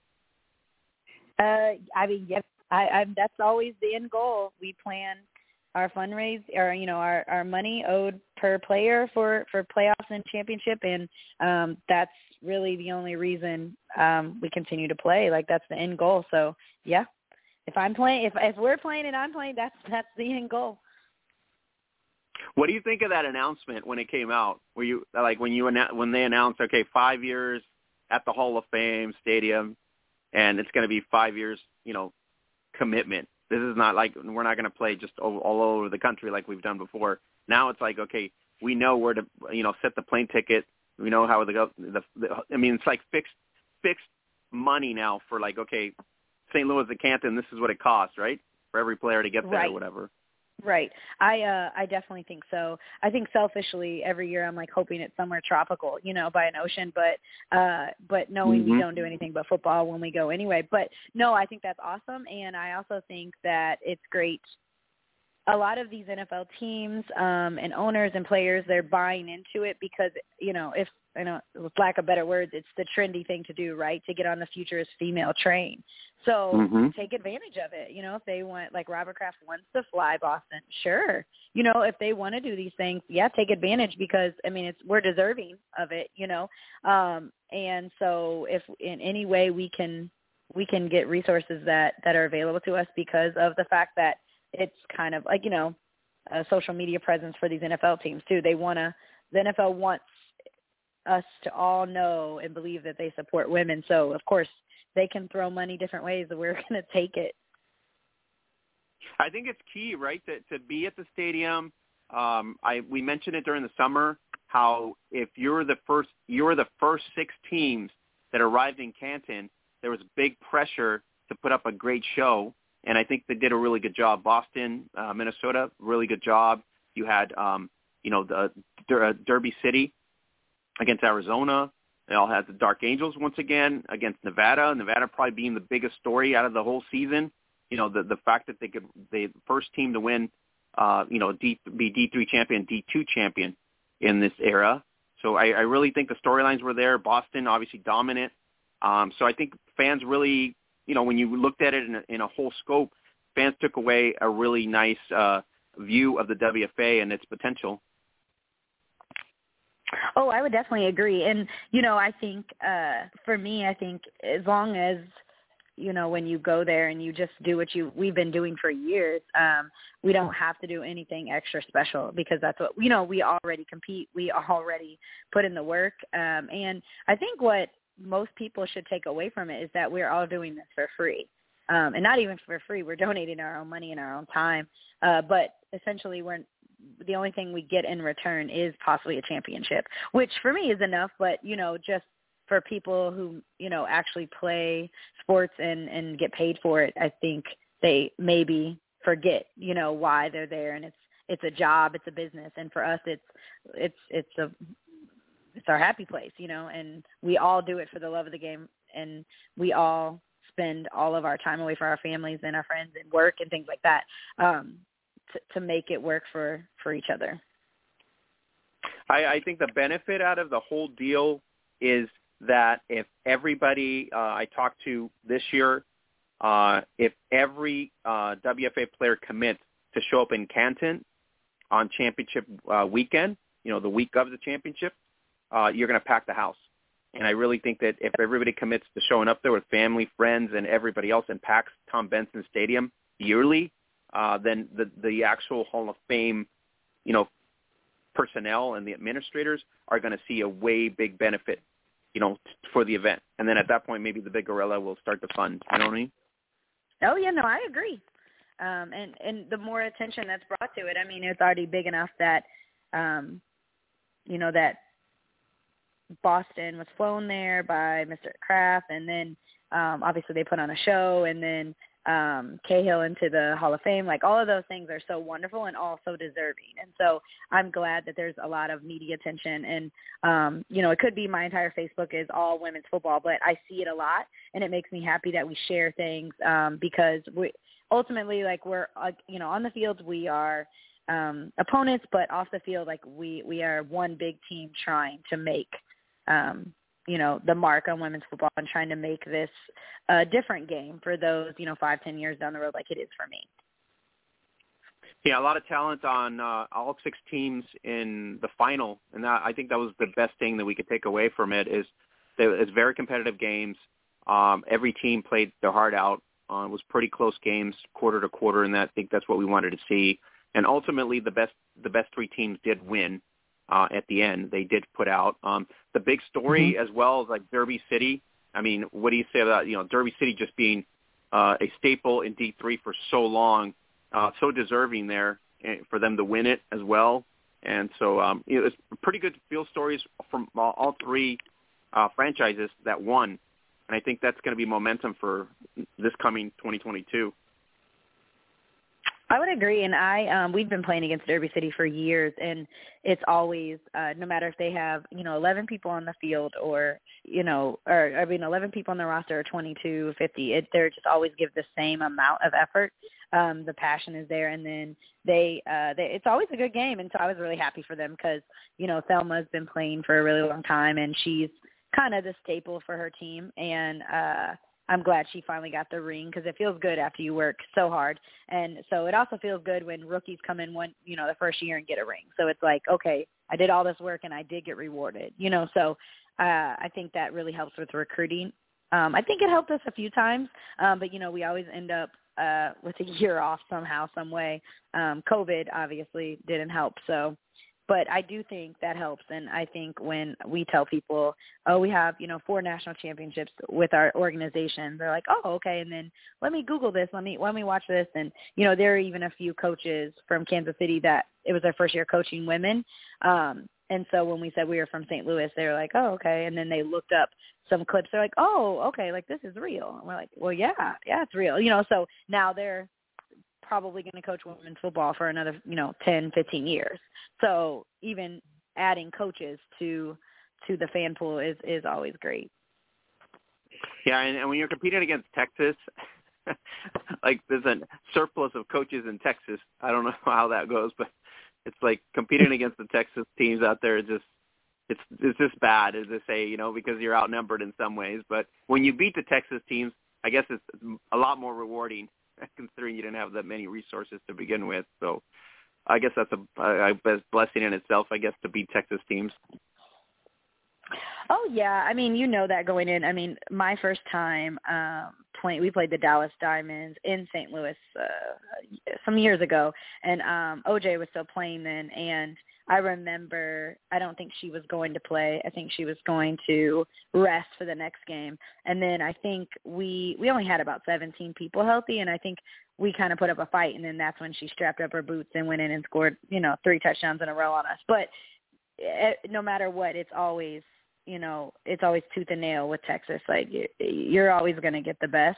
S5: Yes. That's always the end goal. We plan our fundraise, or our money owed per player for playoffs and championship, and that's really the only reason we continue to play. That's the end goal. So yeah, if I'm playing, if we're playing and I'm playing, that's the end goal.
S3: What do you think of that announcement when it came out? Were you when they announced, okay, 5 years at the Hall of Fame Stadium, and it's going to be 5 years, commitment. This is not we're not going to play just all over the country like we've done before. Now it's like, okay, we know where to, set the plane ticket. We know how to go. It's like fixed money now for like, okay, St. Louis to Canton, this is what it costs, right? For every player to get there or whatever.
S5: Right. I definitely think so. I think selfishly every year I'm like hoping it's somewhere tropical, by an ocean, but knowing we don't do anything but football when we go anyway. But no, I think that's awesome. And I also think that it's great. A lot of these NFL teams and owners and players, they're buying into it because, if, with lack of better words, it's the trendy thing to do, right, to get on the futurist female train. So take advantage of it. If they want, like Robert Kraft wants to fly Boston, sure. If they want to do these things, take advantage because, we're deserving of it, and so if in any way we can get resources that are available to us because of the fact that it's kind of like, a social media presence for these NFL teams too. The NFL wants us to all know and believe that they support women. So of course they can throw money different ways and we're going to take it.
S3: I think it's key, right, to be at the stadium. We mentioned it during the summer, how if you're the first 6 teams that arrived in Canton, there was big pressure to put up a great show. And I think they did a really good job. Boston, Minnesota, really good job. You had, the Derby City against Arizona. They all had the Dark Angels once again against Nevada. Nevada probably being the biggest story out of the whole season. The fact that they first team to win, be D3 champion, D2 champion in this era. So I really think the storylines were there. Boston obviously dominant. So I think fans really, when you looked at it in a whole scope, fans took away a really nice view of the WFA and its potential.
S5: Oh, I would definitely agree. And, I think for me, I think as long as, when you go there and you just do what we've been doing for years, we don't have to do anything extra special because that's what, we already compete. We already put in the work. And I think what most people should take away from it is that we're all doing this for free. And not even for free. We're donating our own money and our own time. But essentially the only thing we get in return is possibly a championship, which for me is enough. But, just for people who, actually play sports and get paid for it, I think they maybe forget, why they're there. And it's a job, it's a business. And for us, it's our happy place, and we all do it for the love of the game. And we all spend all of our time away from our families and our friends and work and things like that, to make it work for each other.
S3: I think the benefit out of the whole deal is that if everybody I talked to this year, if every WFA player commits to show up in Canton on championship weekend, the week of the championship, you're going to pack the house. And I really think that if everybody commits to showing up there with family, friends, and everybody else and packs Tom Benson Stadium yearly, then the actual Hall of Fame, personnel and the administrators are going to see a way big benefit, for the event. And then at that point, maybe the big gorilla will start to fund. You know what I mean?
S5: Oh, yeah, no, I agree. And the more attention that's brought to it, it's already big enough that, that Boston was flown there by Mr. Kraft, and then obviously they put on a show, and then Cahill into the Hall of Fame. Like, all of those things are so wonderful and all so deserving. And so I'm glad that there's a lot of media attention. And, it could be my entire Facebook is all women's football, but I see it a lot, and it makes me happy that we share things because we ultimately, like, we're, on the field we are opponents, but off the field, like, we are one big team trying to make the mark on women's football and trying to make this a different game for those, 5-10 years down the road like it is for me.
S3: Yeah, a lot of talent on all 6 teams in the final, and I think that was the best thing that we could take away from it is that it's very competitive games. Every team played their heart out. It was pretty close games, quarter to quarter, and I think that's what we wanted to see. And ultimately, the best 3 teams did win. At the end, they did put out the big story as well as like Derby City. What do you say about Derby City just being a staple in D3 for so long, so deserving there for them to win it as well. And so it's pretty good field stories from all three franchises that won. And I think that's going to be momentum for this coming 2022.
S5: I would agree, and we've been playing against Derby City for years, and it's always no matter if they have 11 people on the field or 11 people on the roster or 22, 50. They're just always give the same amount of effort. The passion is there, and then they it's always a good game, and so I was really happy for them because Thelma's been playing for a really long time, and she's kind of the staple for her team, and I'm glad she finally got the ring because it feels good after you work so hard. And so it also feels good when rookies come in the first year and get a ring. So it's like, okay, I did all this work and I did get rewarded, so I think that really helps with recruiting. I think it helped us a few times, but we always end up with a year off somehow, some way. COVID obviously didn't help. But I do think that helps, and I think when we tell people, we have, 4 national championships with our organization, they're like, oh, okay, and then let me Google this, let me watch this, and, there are even a few coaches from Kansas City that it was their first year coaching women, and so when we said we were from St. Louis, they were like, oh, okay, and then they looked up some clips, they're like, oh, okay, like this is real, and we're like, well, yeah, it's real, so now they're probably going to coach women's football for another, 10, 15 years. So even adding coaches to the fan pool is always great.
S3: Yeah, and when you're competing against Texas, like there's a surplus of coaches in Texas. I don't know how that goes, but it's like competing against the Texas teams out there. It's just bad, as they say, because you're outnumbered in some ways. But when you beat the Texas teams, I guess it's a lot more rewarding, considering you didn't have that many resources to begin with. So I guess that's a blessing in itself, I guess, to beat Texas teams.
S5: Oh, yeah. I mean, that going in. I mean, my first time we played the Dallas Diamonds in St. Louis some years ago, and OJ was still playing then, and I remember I don't think she was going to play. I think she was going to rest for the next game. And then I think we only had about 17 people healthy, and I think we kind of put up a fight, and then that's when she strapped up her boots and went in and scored, 3 touchdowns in a row on us. But no matter what, it's always tooth and nail with Texas. Like you're always going to get the best.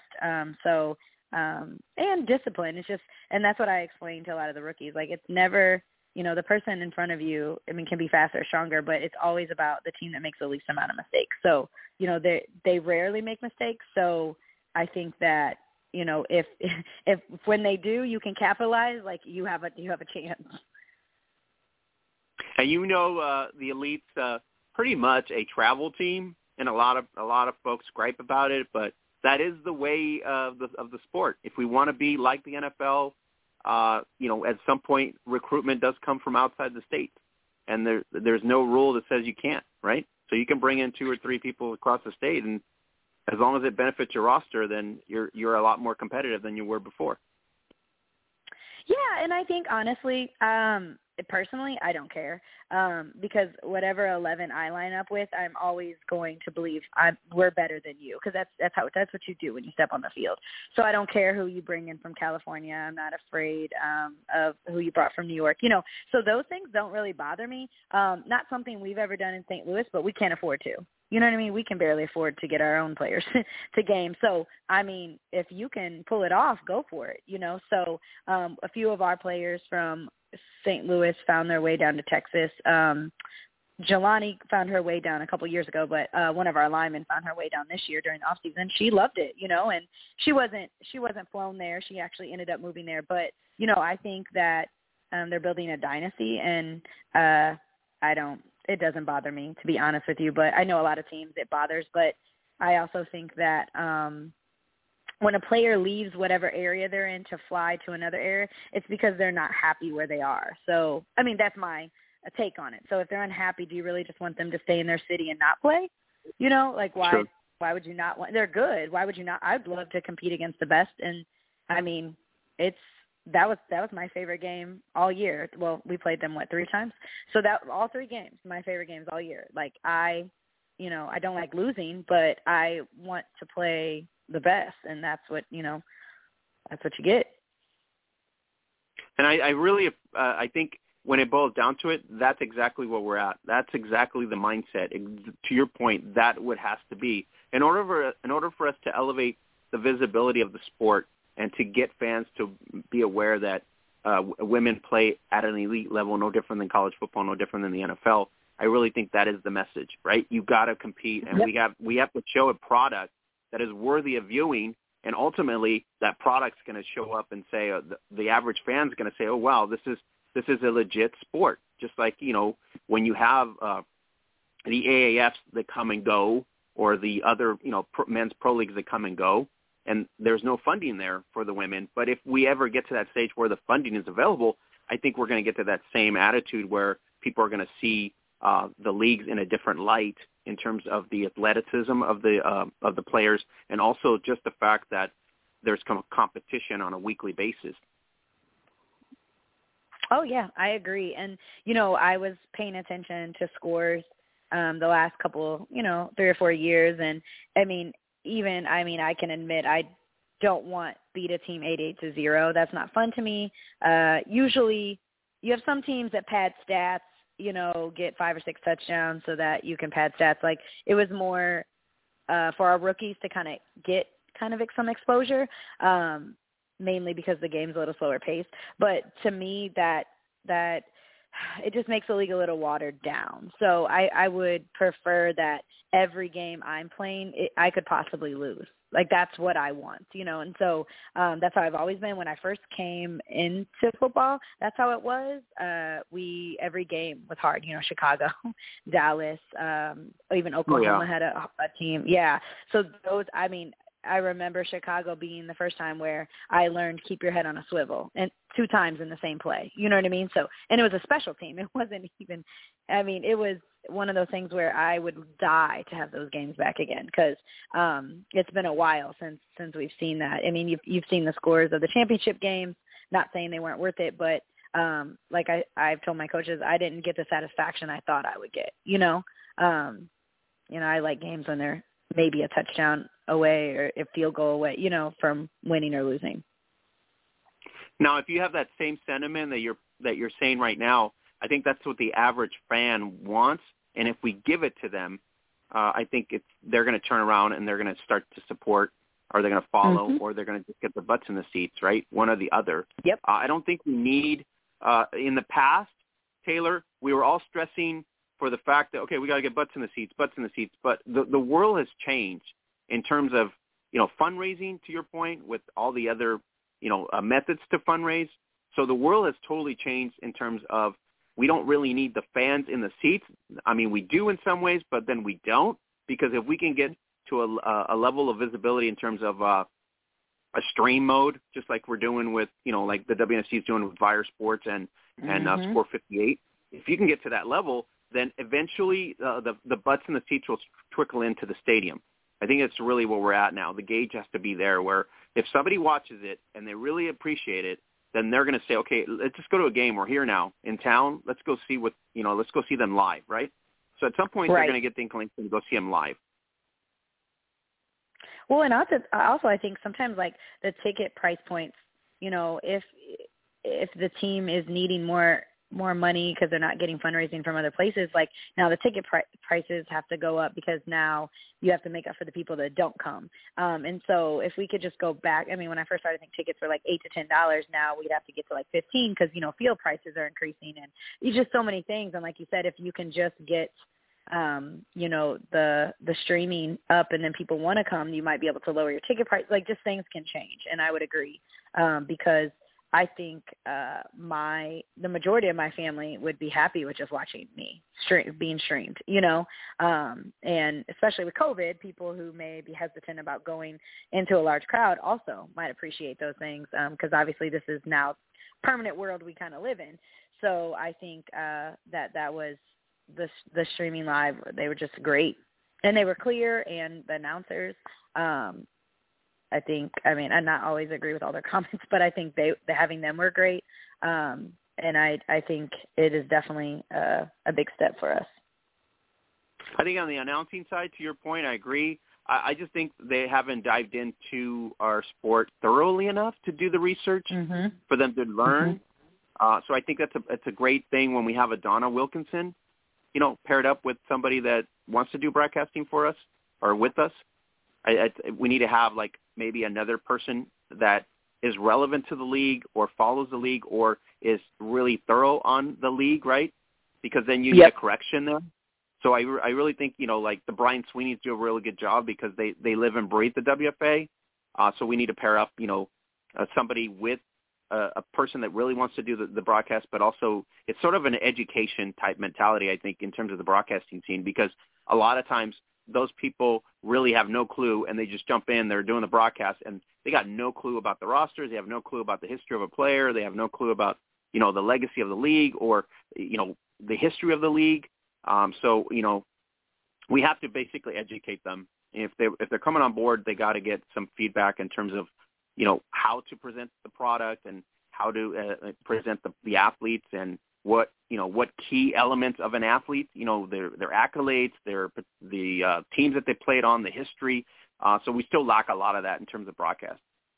S5: And discipline. It's just, and that's what I explain to a lot of the rookies. Like it's never, the person in front of you, can be faster or stronger, but it's always about the team that makes the least amount of mistakes. So, they rarely make mistakes. So I think that, if when they do, you can capitalize, like you have a chance.
S3: And the Elite's pretty much a travel team, and a lot of folks gripe about it, but that is the way of the sport. If we want to be like the NFL, at some point recruitment does come from outside the state, and there's no rule that says you can't, right? So you can bring in 2 or 3 people across the state, and as long as it benefits your roster, then you're a lot more competitive than you were before.
S5: Yeah, and I think honestly, personally, I don't care because whatever 11 I line up with, I'm always going to believe we're better than you because that's what you do when you step on the field. So I don't care who you bring in from California. I'm not afraid of who you brought from New York. So those things don't really bother me. Not something we've ever done in St. Louis, but we can't afford to. You know what I mean? We can barely afford to get our own players to games. So, I mean, if you can pull it off, go for it, So a few of our players from St. Louis found their way down to Texas. Jelani found her way down a couple years ago, but one of our linemen found her way down this year during the off season. She loved it, and she wasn't flown there. She actually ended up moving there. But, I think that they're building a dynasty, and it doesn't bother me, to be honest with you, but I know a lot of teams it bothers, but I also think that when a player leaves whatever area they're in to fly to another area, it's because they're not happy where they are. So, I mean, that's my take on it. So if they're unhappy, do you really just want them to stay in their city and not play? Like why? Sure. Why would you not want? They're good. Why would you not? I'd love to compete against the best, and I mean, that was my favorite game all year. Well, we played them 3 times, so that all 3 games, my favorite games all year. Like I don't like losing, but I want to play the best, and that's what you get.
S3: And I really I think when it boils down to it, that's exactly what we're at. That's exactly the mindset. To your point, that what has to be. In order for us to elevate the visibility of the sport and to get fans to be aware that women play at an elite level, no different than college football, no different than the NFL, I really think that is the message, right? You've got to compete, and we have to show a product that is worthy of viewing, and ultimately that product's going to show up and say the average fan's going to say, oh, wow, this is a legit sport. Just like, when you have the AAFs that come and go, or the other, men's pro leagues that come and go, and there's no funding there for the women. But if we ever get to that stage where the funding is available, I think we're going to get to that same attitude where people are going to see the leagues in a different light in terms of the athleticism of the players, and also just the fact that there's competition on a weekly basis.
S5: Oh, yeah, I agree. And, I was paying attention to scores the last couple, 3 or 4 years. And, I can admit I don't want beat a team 88-0. That's not fun to me. Usually you have some teams that pad stats, get 5 or 6 touchdowns so that you can pad stats. Like, it was more for our rookies to get some exposure. Mainly because the game's a little slower paced. But to me, that it just makes the league a little watered down. So I would prefer that every game I'm playing, I could possibly lose. Like, that's what I want, And so that's how I've always been. When I first came into football, that's how it was. Every game was hard. Chicago, Dallas, even Oklahoma had a team. Yeah. So those, I remember Chicago being the first time where I learned keep your head on a swivel, and 2 times in the same play. You know what I mean? So, and it was a special team. It wasn't even, it was one of those things where I would die to have those games back again, because it's been a while since we've seen that. You've seen the scores of the championship games, not saying they weren't worth it, but like I've told my coaches, I didn't get the satisfaction I thought I would get, I like games when they're maybe a touchdown away or a field goal away, from winning or losing.
S3: Now, if you have that same sentiment that you're saying right now, I think that's what the average fan wants. And if we give it to them, I think they're going to turn around and they're going to start to support, or they're going to follow, or they're going to just get their butts in the seats, right? One or the other.
S5: Yep.
S3: I don't think we need, in the past, Taylor, we were all stressing for the fact that, okay, we got to get butts in the seats. But the world has changed in terms of, fundraising, to your point, with all the other, methods to fundraise. So the world has totally changed in terms of we don't really need the fans in the seats. We do in some ways, but then we don't, because if we can get to a level of visibility in terms of a stream mode, just like we're doing with, like the WNFC is doing with Vire Sports and Sport 58, if you can get to that level, then eventually the butts in the seats will trickle into the stadium. I think it's really where we're at now. The gauge has to be there, where if somebody watches it and they really appreciate it, then they're going to say, okay, let's just go to a game. We're here now in town. Let's go see let's go see them live, right? So at some point they're going to get the inclination to go see them live.
S5: Well, and also I think sometimes, like, the ticket price points, if the team is needing more money because they're not getting fundraising from other places, like, now the ticket prices have to go up because now you have to make up for the people that don't come. And so if we could just go back, when I first started, I think tickets were like $8 to $10. Now we'd have to get to like $15 because, field prices are increasing, and it's just so many things. And like you said, if you can just get, the streaming up and then people want to come, you might be able to lower your ticket price. Like, just things can change. And I would agree, because I think the majority of my family would be happy with just watching me being streamed, and especially with COVID, people who may be hesitant about going into a large crowd also might appreciate those things, because obviously this is now permanent world we kind of live in. So I think that was the streaming live. They were just great, and they were clear, and the announcers, I think, I not always agree with all their comments, but I think having them were great. And I think it is definitely a big step for us.
S3: I think on the announcing side, to your point, I agree. I just think they haven't dived into our sport thoroughly enough to do the research for them to learn. So I think it's a great thing when we have a Donna Wilkinson, paired up with somebody that wants to do broadcasting for us or with us. We need to have like maybe another person that is relevant to the league or follows the league or is really thorough on the league, right? Because then you need a correction there. So I really think, like the Brian Sweeneys do a really good job because they live and breathe the WFA. So we need to pair up, somebody with a person that really wants to do the broadcast, but also it's sort of an education type mentality, I think, in terms of the broadcasting scene, because a lot of times those people really have no clue and they just jump in, they're doing the broadcast and they got no clue about the rosters. They have no clue about the history of a player. They have no clue about, the legacy of the league or, the history of the league. So, we have to basically educate them. If they're coming on board, they got to get some feedback in terms of, how to present the product and how to present the athletes and what key elements of an athlete, their accolades, the teams that they played on, the history. So we still lack a lot of that in terms of broadcast.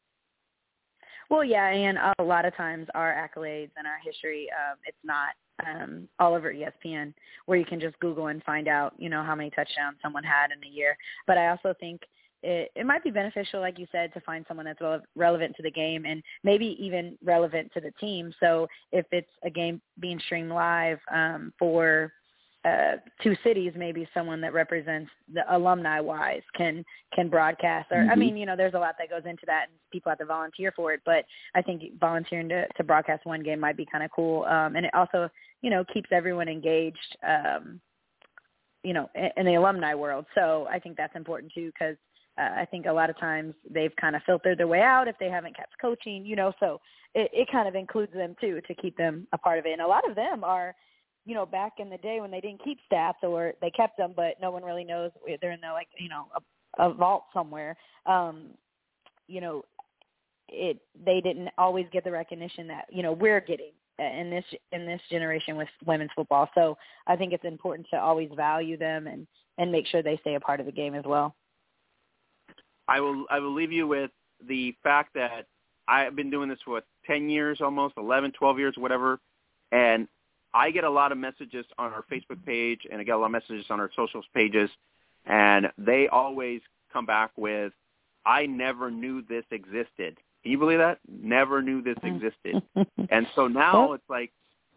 S5: Well, yeah, and a lot of times our accolades and our history, it's not all over ESPN where you can just Google and find out, how many touchdowns someone had in a year. But I also think it might be beneficial, like you said, to find someone that's relevant to the game and maybe even relevant to the team. So if it's a game being streamed live for two cities, maybe someone that represents the alumni-wise can broadcast. Or I mean, there's a lot that goes into that, and people have to volunteer for it. But I think volunteering to broadcast one game might be kind of cool, and it also, keeps everyone engaged, in the alumni world. So I think that's important too, because I think a lot of times they've kind of filtered their way out if they haven't kept coaching, so it kind of includes them too to keep them a part of it. And a lot of them are, back in the day when they didn't keep stats or they kept them, but no one really knows, they're in the a vault somewhere. They didn't always get the recognition that, we're getting in this generation with women's football. So I think it's important to always value them and make sure they stay a part of the game as well.
S3: I will leave you with the fact that I've been doing this for 10 years, almost 11, 12 years, whatever. And I get a lot of messages on our Facebook page and I get a lot of messages on our socials pages. And they always come back with, I never knew this existed. Can you believe that? Never knew this existed. And so now it's like,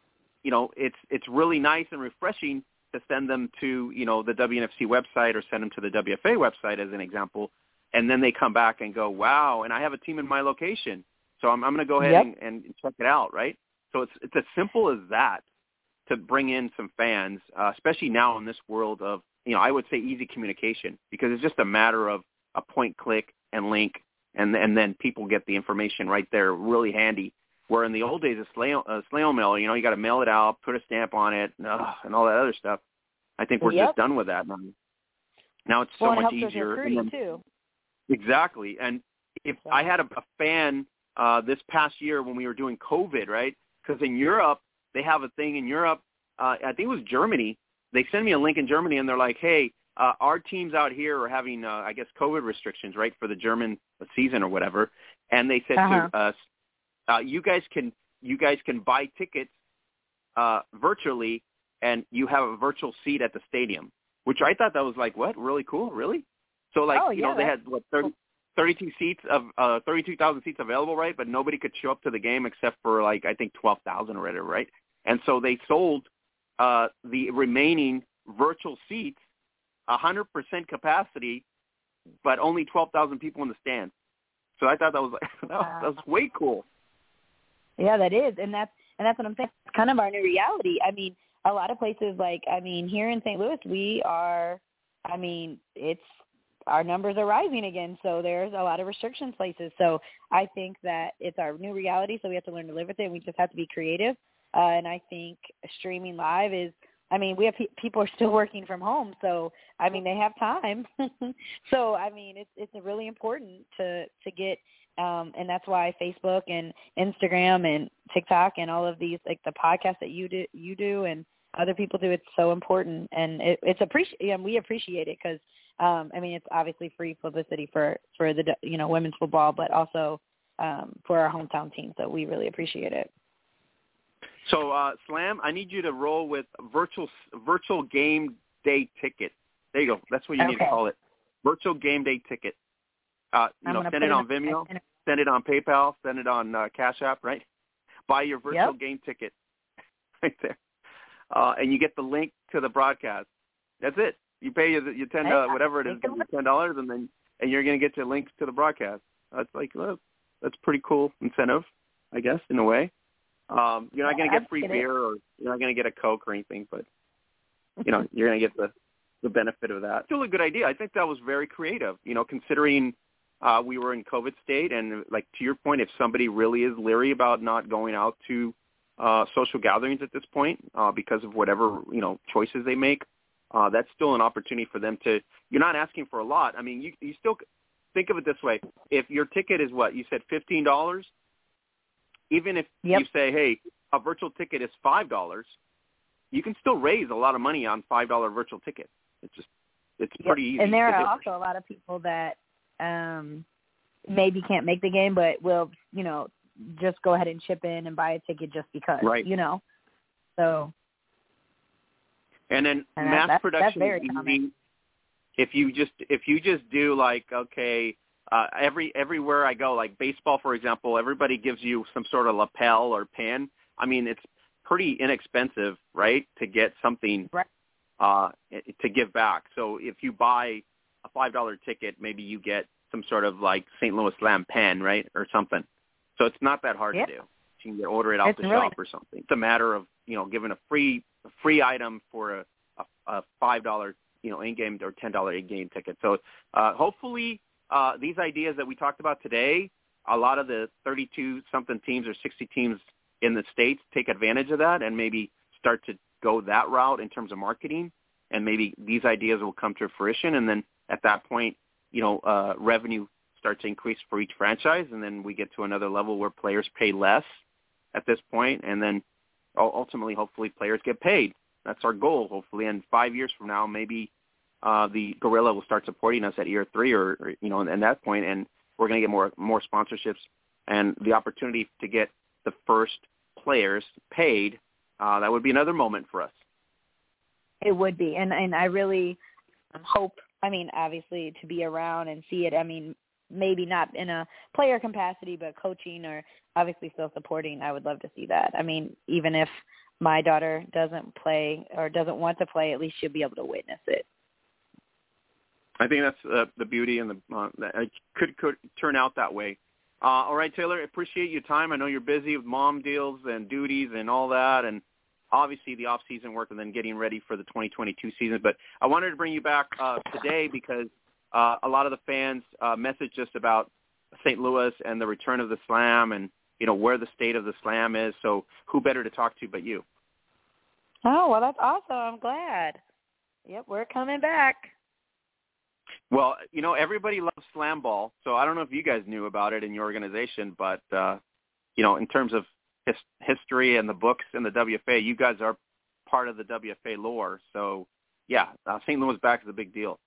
S3: it's really nice and refreshing to send them to, the WNFC website or send them to the WFA website as an example. And then they come back and go, wow, and I have a team in my location. So I'm going to go ahead and check it out, right? So it's as simple as that to bring in some fans, especially now in this world of, I would say easy communication, because it's just a matter of a point, click, and link, and then people get the information right there really handy. Where in the old days, a snail mail, you got to mail it out, put a stamp on it, and all that other stuff. I think we're just done with that now. Now it's so much easier.
S5: Recruiting too.
S3: Exactly. And if I had a fan this past year when we were doing COVID, right? Because in Europe, they have a thing in Europe, I think it was Germany. They sent me a link in Germany, and they're like, hey, our teams out here are having, I guess, COVID restrictions, right, for the German season or whatever. And they said to us, you guys can buy tickets virtually, and you have a virtual seat at the stadium, which I thought that was like, what, really cool, really? So, like, they had, 32 seats of 32,000 seats available, right? But nobody could show up to the game except for, like, I think 12,000 or whatever, right? And so they sold the remaining virtual seats, 100% capacity, but only 12,000 people in the stands. So I thought that was that was way cool.
S5: Yeah, that is, and that's what I'm saying. It's kind of our new reality. I mean, a lot of places, here in St. Louis, our numbers are rising again, so there's a lot of restrictions places. So I think that it's our new reality, so we have to learn to live with it, and we just have to be creative. And I think streaming live is, we have people are still working from home, so, they have time. So, it's really important to get, and that's why Facebook and Instagram and TikTok and all of these, like the podcasts that you do and other people do, it's so important. And we appreciate it because, it's obviously free publicity for the, women's football, but also for our hometown team. So we really appreciate it.
S3: So, Slam, I need you to roll with virtual game day ticket. There you go. That's what you need to call it. Virtual game day ticket. Send it on Vimeo, send it on PayPal, send it on Cash App, right? Buy your virtual game ticket right there. And you get the link to the broadcast. That's it. You pay your $10, whatever it is, $10, and you're going to get your links to the broadcast. That's that's pretty cool incentive, I guess, in a way. You're not going to get free beer, or you're not going to get a Coke or anything, but you're going to get the benefit of that. Still a good idea. I think that was very creative. Considering we were in COVID state, and like to your point, if somebody really is leery about not going out to social gatherings at this point because of whatever choices they make, that's still an opportunity for them to. You're not asking for a lot. I mean, you still think of it this way: if your ticket is what you said, $15, even if you say, hey, a virtual ticket is $5, you can still raise a lot of money on $5 virtual ticket. It's pretty easy.
S5: And there are also a lot of people that maybe can't make the game, but will just go ahead and chip in and buy a ticket just because,
S3: right?
S5: So.
S3: And then mass production is easy. If you just do like, okay, everywhere I go, like baseball, for example, everybody gives you some sort of lapel or pin. I mean, it's pretty inexpensive, right, to get something to give back. So if you buy a $5 ticket, maybe you get some sort of like St. Louis Slam pen, right, or something. So it's not that hard to do. You can order it off the shop or something. It's a matter of giving a free item for a $5 in-game or $10 in-game ticket. So hopefully these ideas that we talked about today, a lot of the 32-something teams or 60 teams in the States take advantage of that and maybe start to go that route in terms of marketing, and maybe these ideas will come to fruition. And then at that point, revenue starts to increase for each franchise, and then we get to another level where players pay less at this point, and then ultimately, hopefully, players get paid. That's our goal, hopefully. And 5 years from now, maybe the Gorilla will start supporting us at year 3 or at that point, and we're going to get more sponsorships and the opportunity to get the first players paid. That would be another moment for us.
S5: It would be. And I really hope, obviously, to be around and see it. Maybe not in a player capacity, but coaching or obviously still supporting. I would love to see that. Even if my daughter doesn't play or doesn't want to play, at least she'll be able to witness it.
S3: I think that's the beauty, and it could turn out that way. All right, Taylor, appreciate your time. I know you're busy with mom deals and duties and all that, and obviously the off-season work and then getting ready for the 2022 season. But I wanted to bring you back today because a lot of the fans messaged us about St. Louis and the return of the Slam and, where the state of the Slam is. So who better to talk to but you?
S5: Oh, well, that's awesome. I'm glad. Yep, we're coming back.
S3: Well, everybody loves Slam ball, so I don't know if you guys knew about it in your organization, but, in terms of history and the books and the WFA, you guys are part of the WFA lore. So, yeah, St. Louis back is a big deal.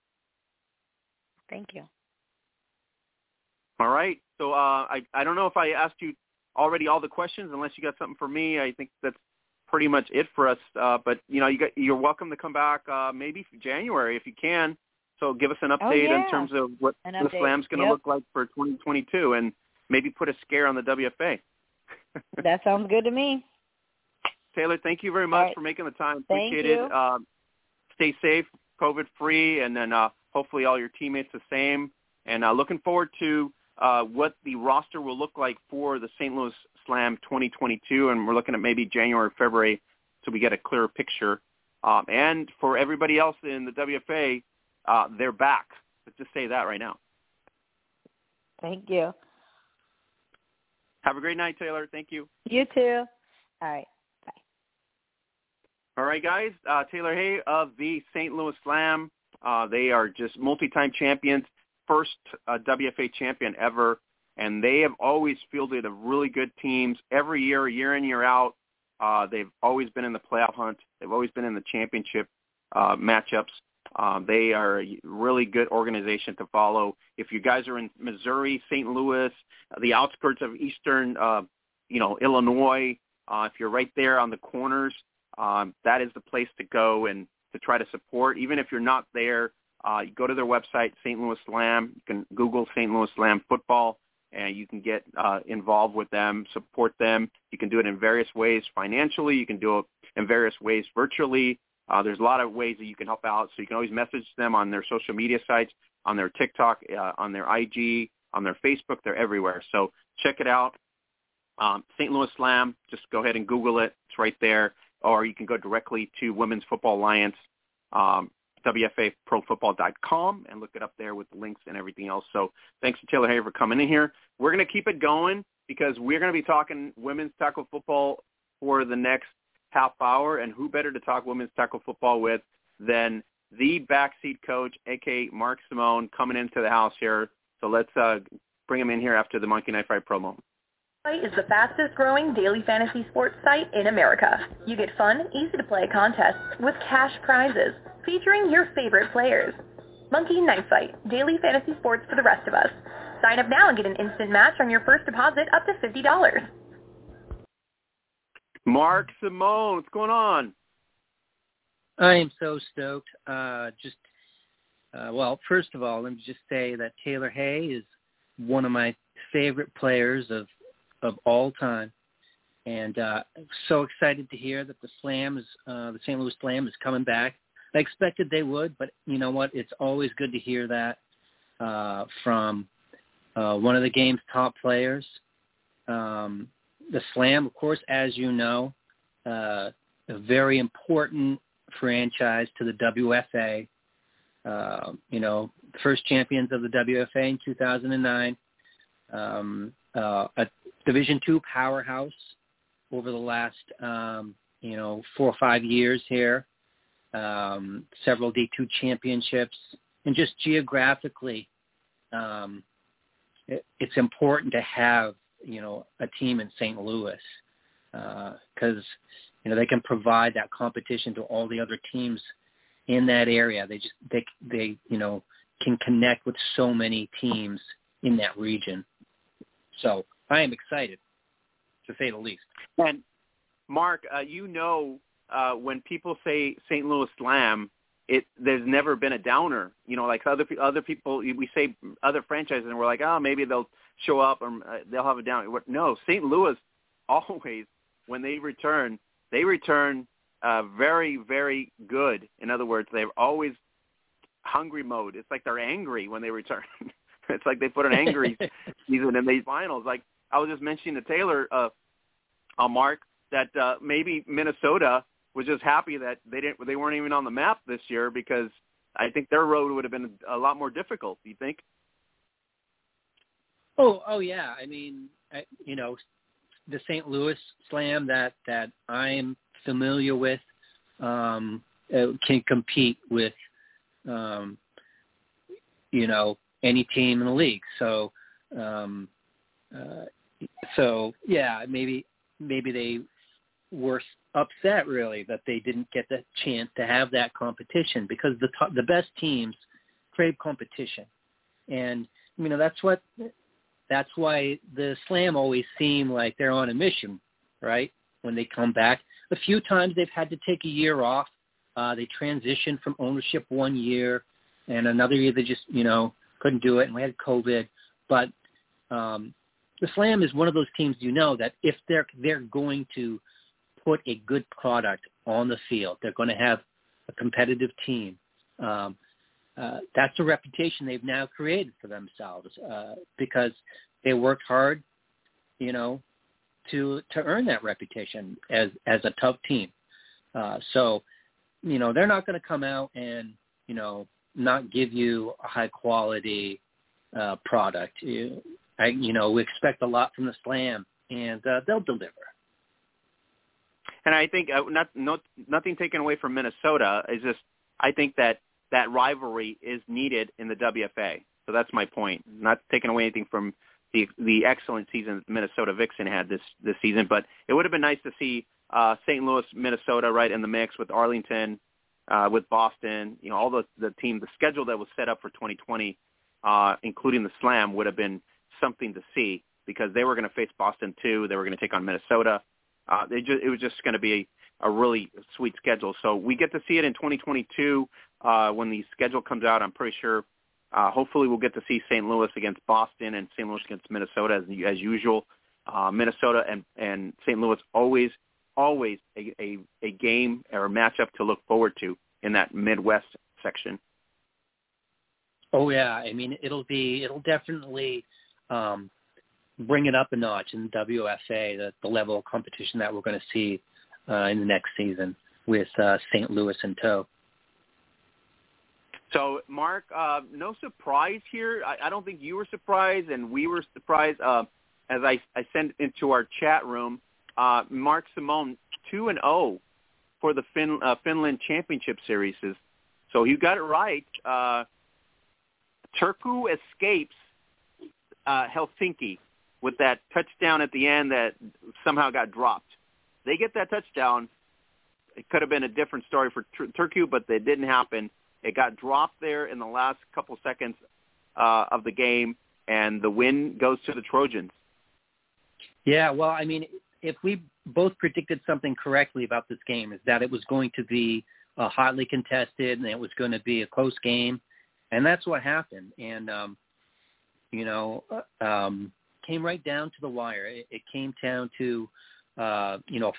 S5: Thank you.
S3: All right. So I don't know if I asked you already all the questions, unless you got something for me. I think that's pretty much it for us. But, you're welcome to come back maybe January if you can. So give us an update in terms of what the Slam's going to look like for 2022 and maybe put a scare on the WFA.
S5: That sounds good to me.
S3: Taylor, thank you very much for making the time. Appreciate it. Stay safe, COVID-free, and then hopefully all your teammates the same. And looking forward to what the roster will look like for the St. Louis Slam 2022, and we're looking at maybe January, February, so we get a clearer picture. And for everybody else in the WFA, they're back. Let's just say that right now.
S5: Thank you.
S3: Have a great night, Taylor. Thank you.
S5: You too. All right. Bye.
S3: All right, guys. Taylor Hay of the St. Louis Slam. They are just multi-time champions, first WFA champion ever, and they have always fielded a really good teams every year, year in, year out. They've always been in the playoff hunt. They've always been in the championship matchups. They are a really good organization to follow. If you guys are in Missouri, St. Louis, the outskirts of eastern, Illinois, If you're right there on the corners, that is the place to go and to try to support. Even if you're not there, you go to their website, St. Louis Slam. You can Google St. Louis Slam football, and you can get involved with them, support them. You can do it in various ways financially. You can do it in various ways virtually. There's a lot of ways that you can help out. So you can always message them on their social media sites, on their TikTok, on their IG, on their Facebook. They're everywhere. So check it out. St. Louis Slam, just go ahead and Google it. It's right there. Or you can go directly to Women's Football Alliance, WFAProFootball.com, and look it up there with the links and everything else. So thanks to Taylor Hay for coming in here. We're going to keep it going because we're going to be talking women's tackle football for the next half hour, and who better to talk women's tackle football with than the backseat coach, a.k.a. Mark Simone, coming into the house here. So let's bring him in here after the Monkey Knife Fight promo.
S4: Is the fastest growing daily fantasy sports site in America. You get fun, easy to play contests with cash prizes featuring your favorite players. Monkey Knife Fight, daily fantasy sports for the rest of us. Sign up now and get an instant match on your first deposit up to $50.
S3: Mark Simone, what's going on?
S6: I am so stoked. Well, first of all, let me just say that Taylor Hay is one of my favorite players of all time, and so excited to hear that the Slam is the St. Louis Slam is coming back. I expected they would, but you know what? It's always good to hear that from one of the game's top players. The Slam, of course, as you know, a very important franchise to the WFA. First champions of the WFA in 2009. A Division II powerhouse over the last, 4 or 5 years here. Several D2 championships, and just geographically, it's important to have a team in St. Louis because they can provide that competition to all the other teams in that area. They can connect with so many teams in that region. So I am excited, to say the least.
S3: And Mark, when people say St. Louis Slam, there's never been a downer. Like other people, we say other franchises, and we're like, oh, maybe they'll show up or they'll have a downer. No, St. Louis always, when they return very, very good. In other words, they're always hungry mode. It's like they're angry when they return. It's like they put an angry season in these finals. Like I was just mentioning to Taylor, Mark, that maybe Minnesota was just happy that they weren't even on the map this year, because I think their road would have been a lot more difficult. Do you think?
S6: Oh yeah. I mean, the St. Louis Slam that I'm familiar with can compete with any team in the league. So yeah, maybe they were upset really that they didn't get the chance to have that competition, because the best teams crave competition, and that's why the Slam always seem like they're on a mission, right? When they come back, a few times they've had to take a year off. They transitioned from ownership 1 year, and another year they just couldn't do it, and we had COVID. But the Slam is one of those teams, that if they're going to put a good product on the field, they're going to have a competitive team. That's a reputation they've now created for themselves because they worked hard, to earn that reputation as a tough team. So they're not going to come out and not give you a high quality product. We expect a lot from the Slam, and they'll deliver.
S3: And I think nothing taken away from Minnesota. Is just I think that rivalry is needed in the WFA. So that's my point. Not taking away anything from the excellent season Minnesota Vixen had this season, but it would have been nice to see St. Louis, Minnesota, right in the mix with Arlington, with Boston. All the team, the schedule that was set up for 2020, including the Slam, would have been something to see, because they were going to face Boston too. They were going to take on Minnesota. it was just going to be a really sweet schedule. So we get to see it in 2022 when the schedule comes out. I'm pretty sure. Hopefully, we'll get to see St. Louis against Boston and St. Louis against Minnesota as usual. Minnesota and St. Louis always a game or a matchup to look forward to in that Midwest section.
S6: Oh yeah, I mean it'll definitely bring it up a notch in the WFA, the level of competition that we're going to see in the next season with St. Louis in tow.
S3: So, Mark, no surprise here. I don't think you were surprised, and we were surprised as I sent into our chat room. Mark Simone 2-0 for the Finland Championship Series. So you got it right. Turku escapes Helsinki with that touchdown at the end that somehow got dropped. They get that touchdown. It could have been a different story for Turku, but it didn't happen. It got dropped there in the last couple seconds of the game, and the win goes to the Trojans.
S6: Yeah, well, I mean, if we both predicted something correctly about this game, is that it was going to be hotly contested and it was going to be a close game, and that's what happened. And, came right down to the wire. It came down to, a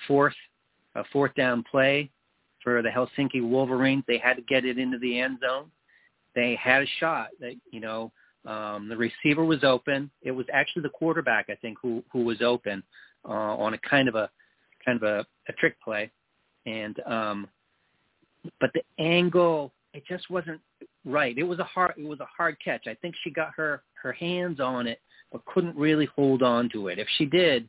S6: fourth down play for the Helsinki Wolverines. They had to get it into the end zone. They had a shot. The receiver was open. It was actually the quarterback, I think, who was open on a kind of a trick play. And but the angle, it just wasn't right. It was a hard catch. I think she got her hands on it, but couldn't really hold on to it. If she did,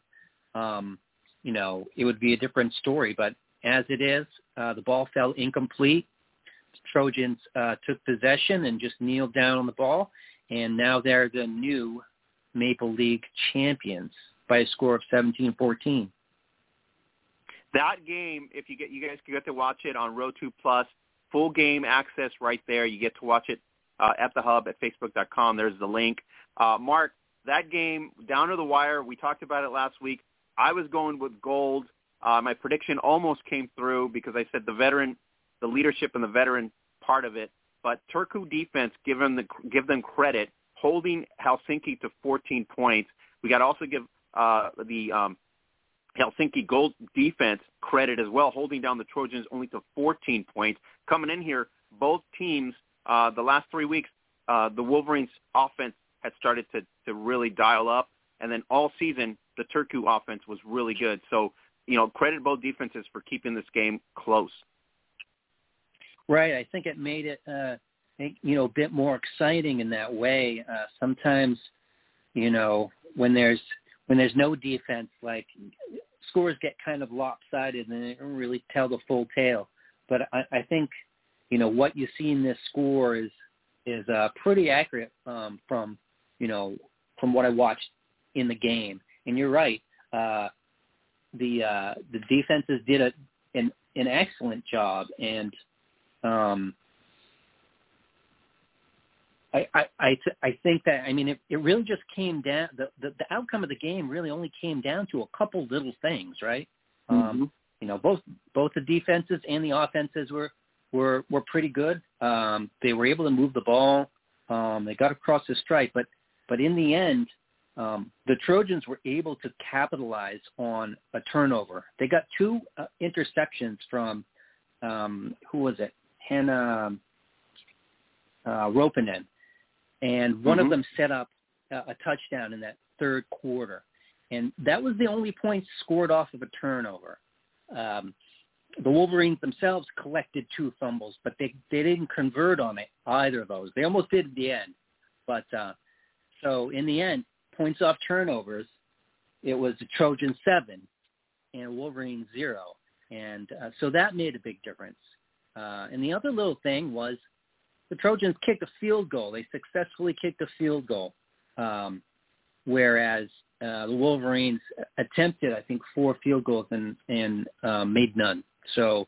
S6: it would be a different story. But as it is, the ball fell incomplete. Trojans took possession and just kneeled down on the ball, and now they're the new Maple League champions by a score of 17-14.
S3: That game, if you guys can get to watch it on Road2 Plus, full game access right there. You get to watch it at the hub at facebook.com. There's the link. Mark, that game down to the wire. We talked about it last week. I was going with gold. My prediction almost came through because I said the leadership and the veteran part of it. But Turku defense, give them credit, holding Helsinki to 14 points. We got to also give the Helsinki gold defense credit as well, holding down the Trojans only to 14 points. Coming in here, both teams, the last 3 weeks, the Wolverines offense had started to really dial up. And then all season, the Turku offense was really good. So, credit both defenses for keeping this game close.
S6: Right. I think it made it, a bit more exciting in that way. Sometimes, when there's no defense, like scores get kind of lopsided and they don't really tell the full tale. But I think, what you see in this score is pretty accurate from what I watched in the game. And you're right. The defenses did an excellent job, and I think that, it really just came down, the outcome of the game really only came down to a couple little things, right? Mm-hmm. Both the defenses and the offenses were pretty good. They were able to move the ball. They got across the stripe, but in the end, the Trojans were able to capitalize on a turnover. They got two interceptions from, who was it? Hanna Ropinen. And one of them set up a touchdown in that third quarter. And that was the only points scored off of a turnover. The Wolverines themselves collected two fumbles, but they didn't convert on it, either of those. They almost did at the end. But so in the end, points off turnovers, it was the Trojans 7 and Wolverines 0. And so that made a big difference. And the other little thing was the Trojans kicked a field goal. They successfully kicked a field goal, whereas the Wolverines attempted, I think, 4 field goals and made none. So,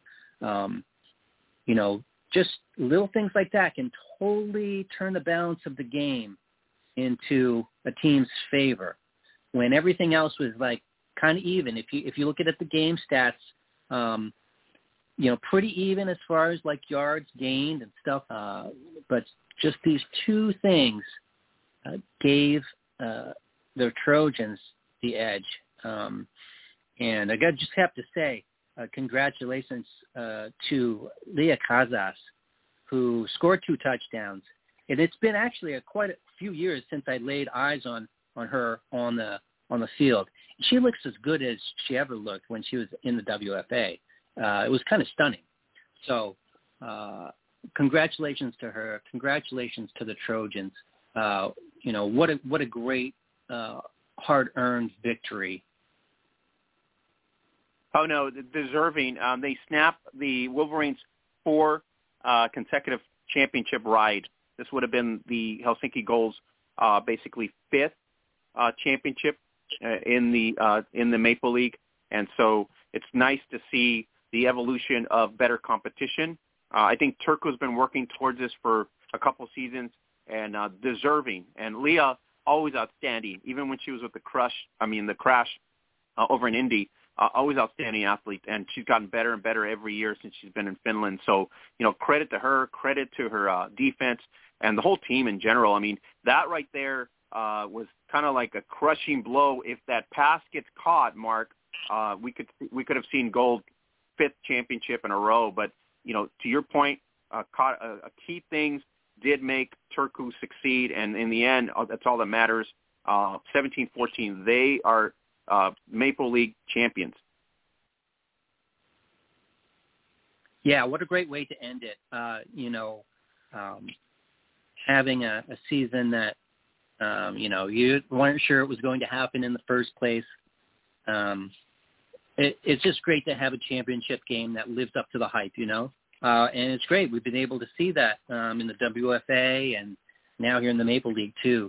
S6: just little things like that can totally turn the balance of the game into a team's favor. When everything else was like kind of even. If you look at the game stats, pretty even as far as like yards gained and stuff. But just these two things gave the Trojans the edge. And I just have to say, congratulations to Leah Casas, who scored 2 touchdowns. And it's been actually quite a few years since I laid eyes on her on the field. She looks as good as she ever looked when she was in the WFA. It was kind of stunning. So congratulations to her. Congratulations to the Trojans. What a great hard-earned victory.
S3: Oh, no, deserving. They snapped the Wolverines 4 consecutive championship ride. This would have been the Helsinki Gulls' basically 5th championship in the Maple League. And so it's nice to see the evolution of better competition. I think Turku's been working towards this for a couple seasons and deserving. And Leah, always outstanding, even when she was with the Crash over in Indy. Always outstanding athlete, and she's gotten better and better every year since she's been in Finland. So, credit to her, credit to her defense, and the whole team in general. I mean, that right there was kind of like a crushing blow. If that pass gets caught, Mark, we could have seen gold 5th championship in a row. But, to your point, key things did make Turku succeed, and in the end, that's all that matters. 17-14, they are Maple League champions.
S6: Yeah, what a great way to end it. Having a season that, you weren't sure it was going to happen in the first place. It's just great to have a championship game that lives up to the hype, and it's great. We've been able to see that in the WFA and now here in the Maple League too.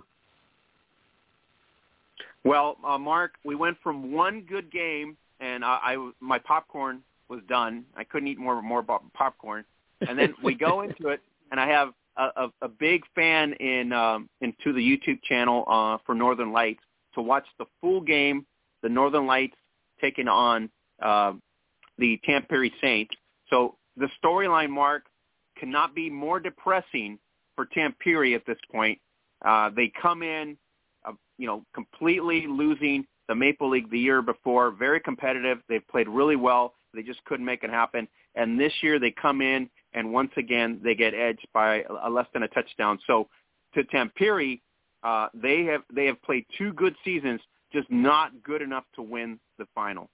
S3: Well, Mark, we went from one good game, and my popcorn was done. I couldn't eat more popcorn. And then we go into it, and I have a big fan into the YouTube channel for Northern Lights to watch the full game, the Northern Lights taking on the Tampere Saints. So the storyline, Mark, cannot be more depressing for Tampere at this point. They come in, completely losing the Maple League the year before. Very competitive. They've played really well. They just couldn't make it happen. And this year they come in, and once again they get edged by less than a touchdown. So to Tampere, they have played 2 good seasons, just not good enough to win the final.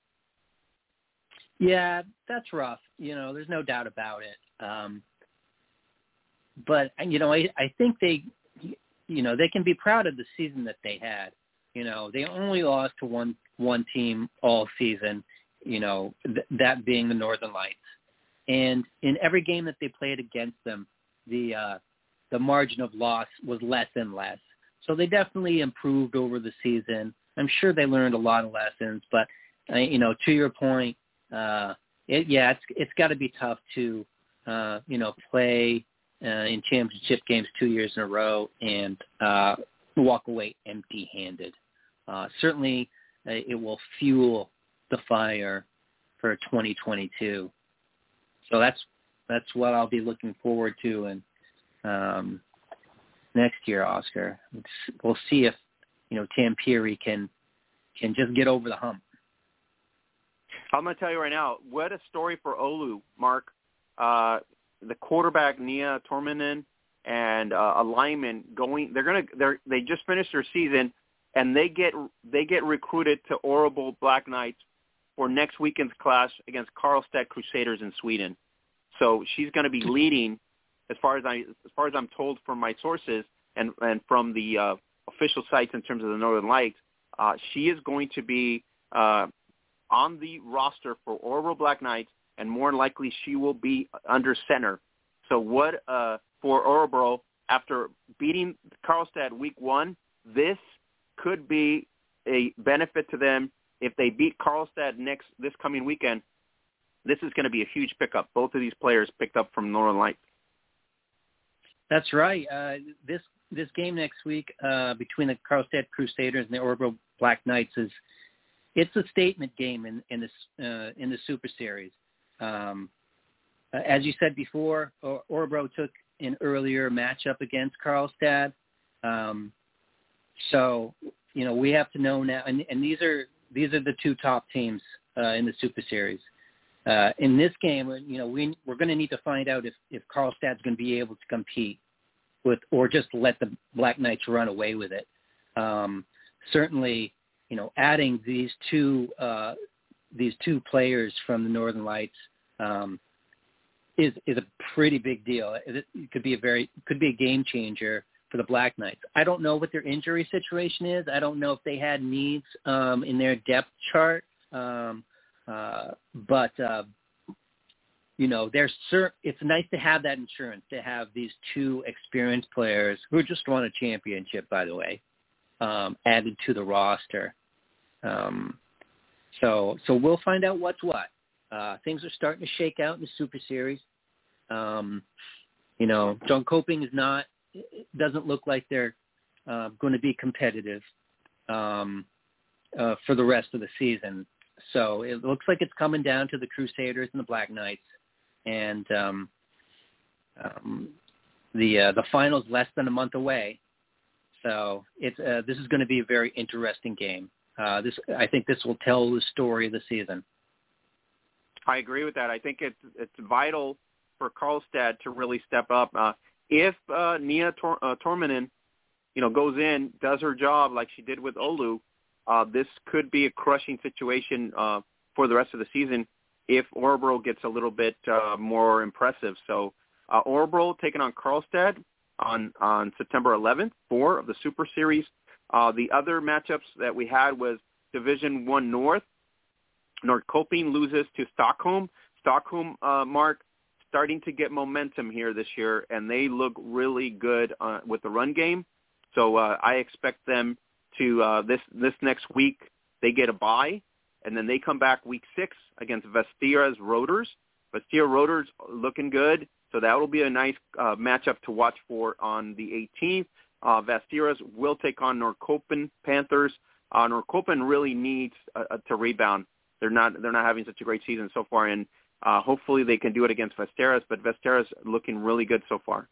S6: Yeah, that's rough. There's no doubt about it. But I think they can be proud of the season that they had. They only lost to one team all season, that being the Northern Lights. And in every game that they played against them, the margin of loss was less and less. So they definitely improved over the season. I'm sure they learned a lot of lessons, but to your point, it's got to be tough to play in championship games 2 years in a row and walk away empty-handed. Certainly, it will fuel the fire for 2022. So that's what I'll be looking forward to, and next year, Oscar. We'll see if Tampere can just get over the hump.
S3: I'm going to tell you right now, what a story for Oulu, Mark. The quarterback Nia Torminen and a lineman they just finished their season, and they get recruited to Örebro Black Knights for next weekend's clash against Karlstad Crusaders in Sweden. So she's going to be leading, as far as I'm told from my sources and from the official sites in terms of the Northern Lights. She is going to be on the roster for Örebro Black Knights, and more than likely she will be under center. So what for Örebro, after beating Karlstad week 1, this could be a benefit to them. If they beat Karlstad this coming weekend, this is going to be a huge pickup. Both of these players picked up from Northern Lights.
S6: That's right. This game next week between the Karlstad Crusaders and the Örebro Black Knights it's a statement game in the Super Series. As you said before, Orebro took an earlier matchup against Karlstad. So, we have to know now, and these are the two top teams in the Super Series. In this game, we're going to need to find out if Karlstad's going to be able to compete with, or just let the Black Knights run away with it. Certainly, adding these two players from the Northern Lights is a pretty big deal. It could be a game changer for the Black Knights. I don't know what their injury situation is. I don't know if they had needs in their depth chart. But it's nice to have that insurance, to have these two experienced players who just won a championship, by the way, added to the roster. So we'll find out what's what. Things are starting to shake out in the Super Series. John Coping doesn't look like they're going to be competitive for the rest of the season. So it looks like it's coming down to the Crusaders and the Black Knights, and the final's less than a month away. So this is going to be a very interesting game. I think this will tell the story of the season.
S3: I agree with that. I think it's vital for Karlstad to really step up. If Nia Torminen, goes in, does her job like she did with Oulu, this could be a crushing situation for the rest of the season if Orebro gets a little bit more impressive. So Orebro taking on Karlstad on September 11th, 4 of the Super Series. The other matchups that we had was Division I North. Norrköping loses to Stockholm. Stockholm, Mark, starting to get momentum here this year, and they look really good with the run game. So I expect them to this next week they get a bye, and then they come back week 6 against Vestira's Rotors. Vestira Rotors looking good, so that will be a nice matchup to watch for on the 18th. Vestira's will take on Norrköping Panthers. Norrköping really needs to rebound. They're not having such a great season so far, and hopefully they can do it against Vestira's. But Vestira's looking really good so far.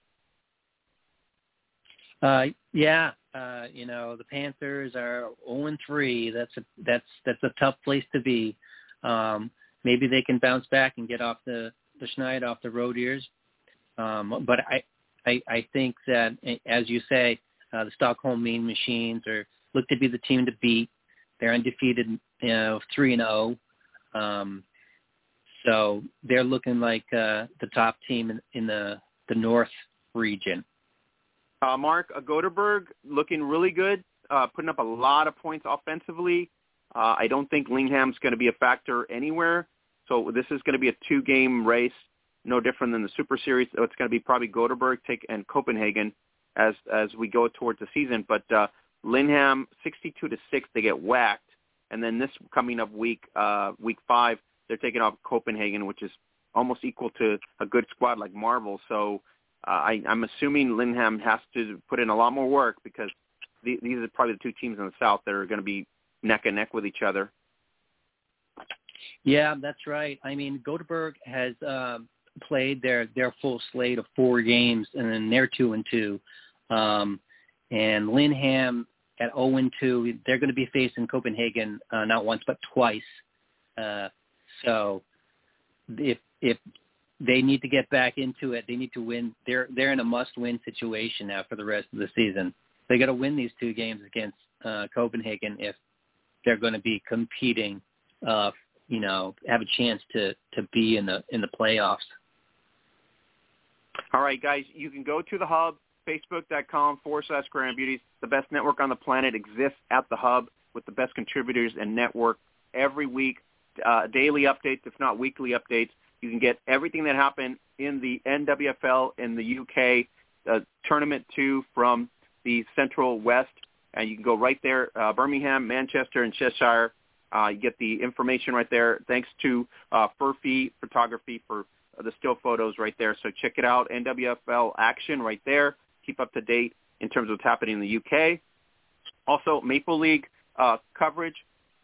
S3: The Panthers are 0-3. That's a tough place to be. Maybe they can bounce back and get off the schneid off the road ears. But I think that, as you say, the Stockholm Mean Machines look to be the team to beat. They're undefeated, 3-0. So they're looking like the top team in the North region. Mark, Gothenburg looking really good, putting up a lot of points offensively. I don't think Lingham's going to be a factor anywhere. So this is going to be a 2-game race, no different than the Super Series. So it's going to be probably Gothenburg and Copenhagen as we go towards the season. But Linghamn 62-6, they get whacked. And then this coming up week 5, they're taking off Copenhagen, which is almost equal to a good squad like Marvel. So I'm assuming Linghamn has to put in a lot more work because these are probably the two teams in the South that are going to be neck and neck with each other.
S6: Yeah, that's right. I mean, Gothenburg has played their full slate of 4 games, and then they're 2-2. And Linghamn at 0-2, they're going to be facing Copenhagen not once but twice. So if they need to get back into it, they need to win. They're in a must-win situation now for the rest of the season. They got to win these 2 games against Copenhagen if they're going to be competing. Have a chance to be in the playoffs.
S3: All right, guys, you can go to the Hub, Facebook.com/Grand Beauties. The best network on the planet exists at the Hub with the best contributors and network every week, daily updates, if not weekly updates. You can get everything that happened in the NWFL in the UK, Tournament 2 from the Central West, and you can go right there, Birmingham, Manchester, and Cheshire. You get the information right there. Thanks to Furphy Photography for the still photos right there. So check it out, NWFL action right there. Keep up to date. in terms of what's happening in the UK. Also, Maple League coverage, 3 days a week, 7 days a week. You can go right there,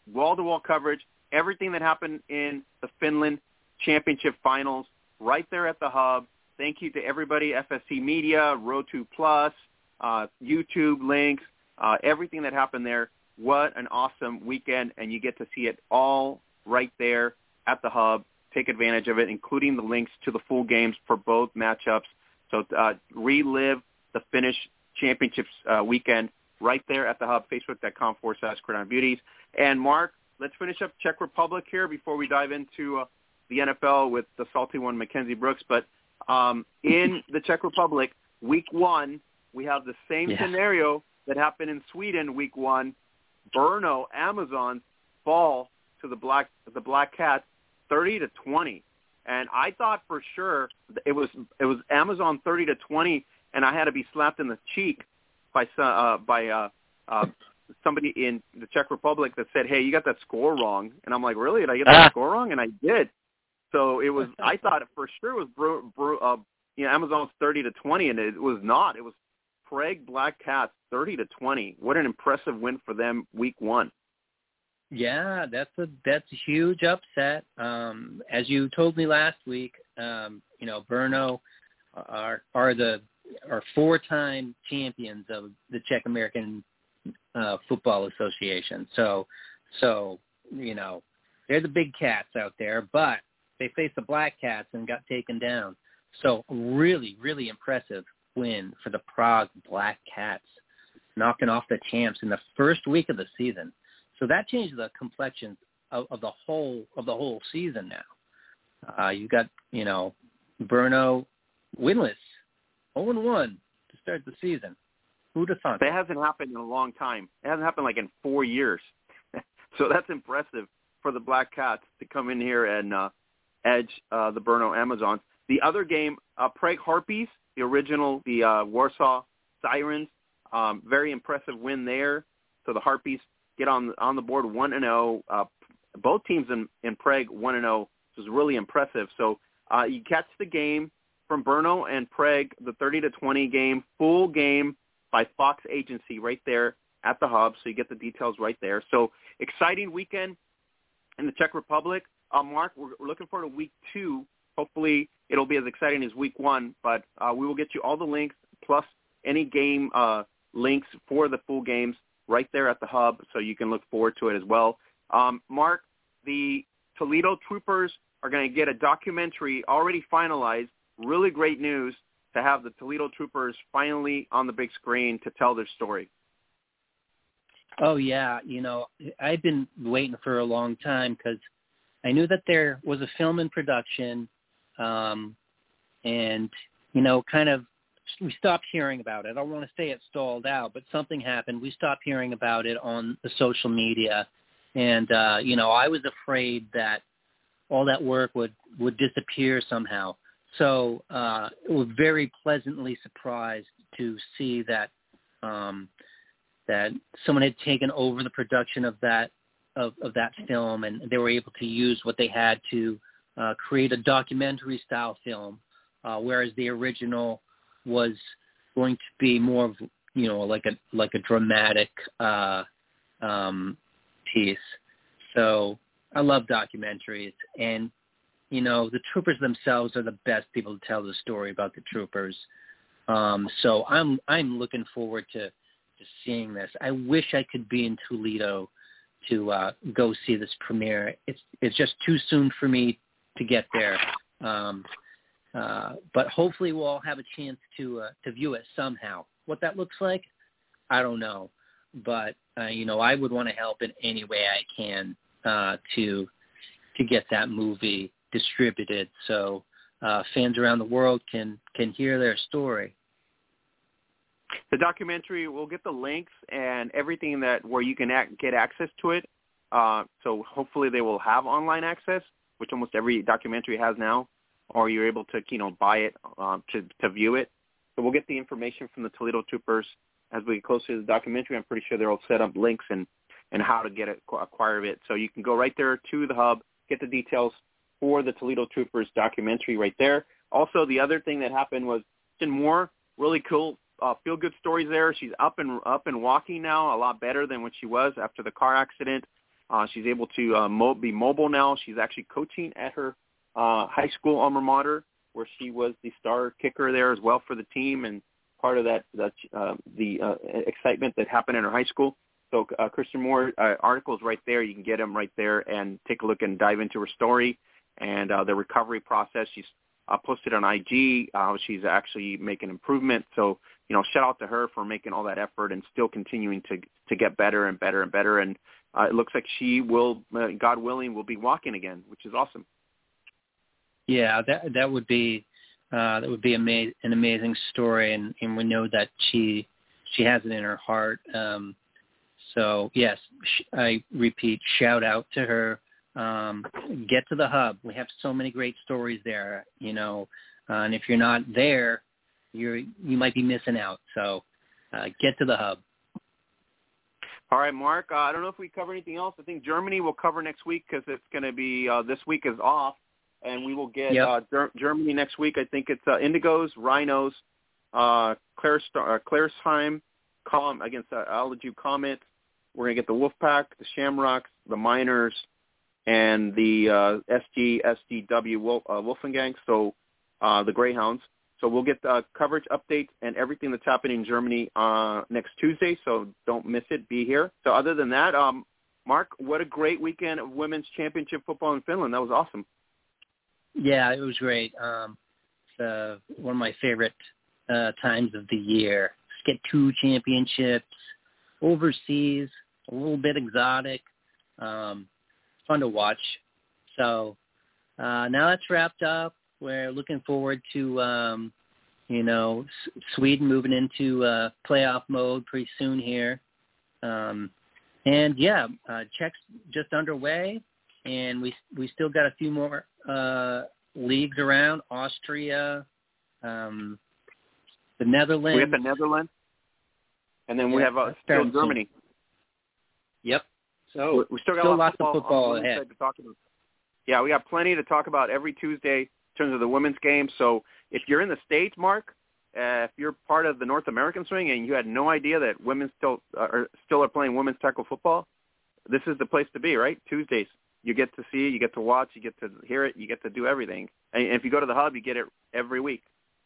S3: wall-to-wall coverage, everything that happened in the Finland Championship Finals, right there at the Hub. Thank you to everybody, FSC Media, Road2 Plus, YouTube links, everything that happened there. What an awesome weekend, and you get to see it all right there at the Hub. Take advantage of it, including the links to the full games for both matchups. So relive the Finnish Championships weekend right there at the Hub, facebook.com/GridironBeauties. And, Mark, let's finish up Czech Republic here before we dive into the NFL with the salty one, Mackenzie Brooks. But in the Czech Republic, week one, we have the same scenario that happened in Sweden week one. Brno Amazons fall to the Black Cats 30-20. And I thought for sure it was Amazon 30-20, and I had to be slapped in the cheek by somebody in the Czech Republic that said, "Hey, you got that score wrong." And I'm like, "Really? Did I get that score wrong?" And I did. So it was. I thought for sure it was Amazon's 30-20, and it was not. It was Prague Black Cats 30-20. What an impressive win for them week one.
S6: Yeah, that's a huge upset. As you told me last week, Brno are 4-time champions of the Czech American Football Association. So they're the big cats out there, but they faced the Black Cats and got taken down. So really, really impressive win for the Prague Black Cats, knocking off the champs in the first week of the season. So that changed the complexion of the whole season now. You got, Brno winless, 0-1 to start the season. Who'd have thought?
S3: That hasn't happened in a long time. It hasn't happened like in 4 years. So that's impressive for the Black Cats to come in here and edge the Brno Amazons. The other game, Prague Harpies, the Warsaw Sirens, very impressive win there. So the Harpies get on the board 1-0. Both teams in Prague 1-0, which is really impressive. So you catch the game from Brno and Prague, the 30-20 game, full game by Fox Agency right there at the Hub. So you get the details right there. So exciting weekend in the Czech Republic. Mark, we're looking forward to week two. Hopefully it'll be as exciting as week one, but we will get you all the links plus any game links for the full games right there at the Hub, so you can look forward to it as well. Mark, the Toledo Troopers are going to get a documentary already finalized. Really great news to have the Toledo Troopers finally on the big screen to tell their story.
S6: Oh, yeah. I've been waiting for a long time because I knew that there was a film in production, and, kind of we stopped hearing about it. I don't want to say it stalled out, but something happened. We stopped hearing about it on the social media. And, I was afraid that all that work would disappear somehow. So I was very pleasantly surprised to see that that someone had taken over the production of that film, and they were able to use what they had to create a documentary-style film, whereas the original was going to be more of, like a dramatic piece. So I love documentaries, and the troopers themselves are the best people to tell the story about the troopers. So I'm looking forward to seeing this. I wish I could be in Toledo to go see this premiere. It's just too soon for me to get there. But hopefully we'll all have a chance to view it somehow. What that looks like, I don't know. But, I would want to help in any way I can to get that movie distributed so fans around the world can hear their story.
S3: The documentary, we'll get the links and everything where you can get access to it. So hopefully they will have online access, which almost every documentary has now, or you're able to, buy it to view it. So we'll get the information from the Toledo Troopers as we get closer to the documentary. I'm pretty sure they'll set up links and how to acquire it. So you can go right there to the Hub, get the details for the Toledo Troopers documentary right there. Also, the other thing that happened was Jen Moore, really cool, feel-good stories there. She's up and walking now, a lot better than what she was after the car accident. She's able to be mobile now. She's actually coaching at her high school alma mater, where she was the star kicker there as well for the team, and part of the excitement that happened in her high school. So Kristen Moore articles right there. You can get them right there and take a look and dive into her story and the recovery process. She's posted on IG. She's actually making improvement. So, shout out to her for making all that effort and still continuing to get better and better and better. And it looks like she will, God willing, will be walking again, which is awesome. Yeah,
S6: that would be an amazing story, and we know that she has it in her heart. So yes, I repeat, shout out to her. Get to the Hub. We have so many great stories there, and if you're not there, you might be missing out. So get to the Hub.
S3: All right, Mark. I don't know if we cover anything else. I think Germany will cover next week because it's going to be this week is off. And we will get Germany next week. I think it's Indigos, Rhinos, Claresheim, against Altitude Comet. We're going to get the Wolfpack, the Shamrocks, the Miners, and the SGW Wolfengang, so the Greyhounds. So we'll get the coverage updates and everything that's happening in Germany next Tuesday, so don't miss it. Be here. So other than that, Mark, what a great weekend of women's championship football in Finland. That was awesome.
S6: Yeah, it was great. It's one of my favorite times of the year. Just get 2 championships overseas, a little bit exotic, fun to watch. So now that's wrapped up. We're looking forward to, Sweden moving into playoff mode pretty soon here. Czech's just underway. And we still got a few more leagues around, Austria, the Netherlands.
S3: We have the Netherlands, and then we have still Germany.
S6: Yep. So
S3: we still got
S6: lots of football ahead.
S3: To talk about. Yeah, we got plenty to talk about every Tuesday in terms of the women's game. So if you're in the States, Mark, if you're part of the North American swing and you had no idea that women still are playing women's tackle football, this is the place to be, right? Tuesdays. You get to see it, you get to watch, you get to hear it, you get to do everything. And if you go to the Hub, you get it every week.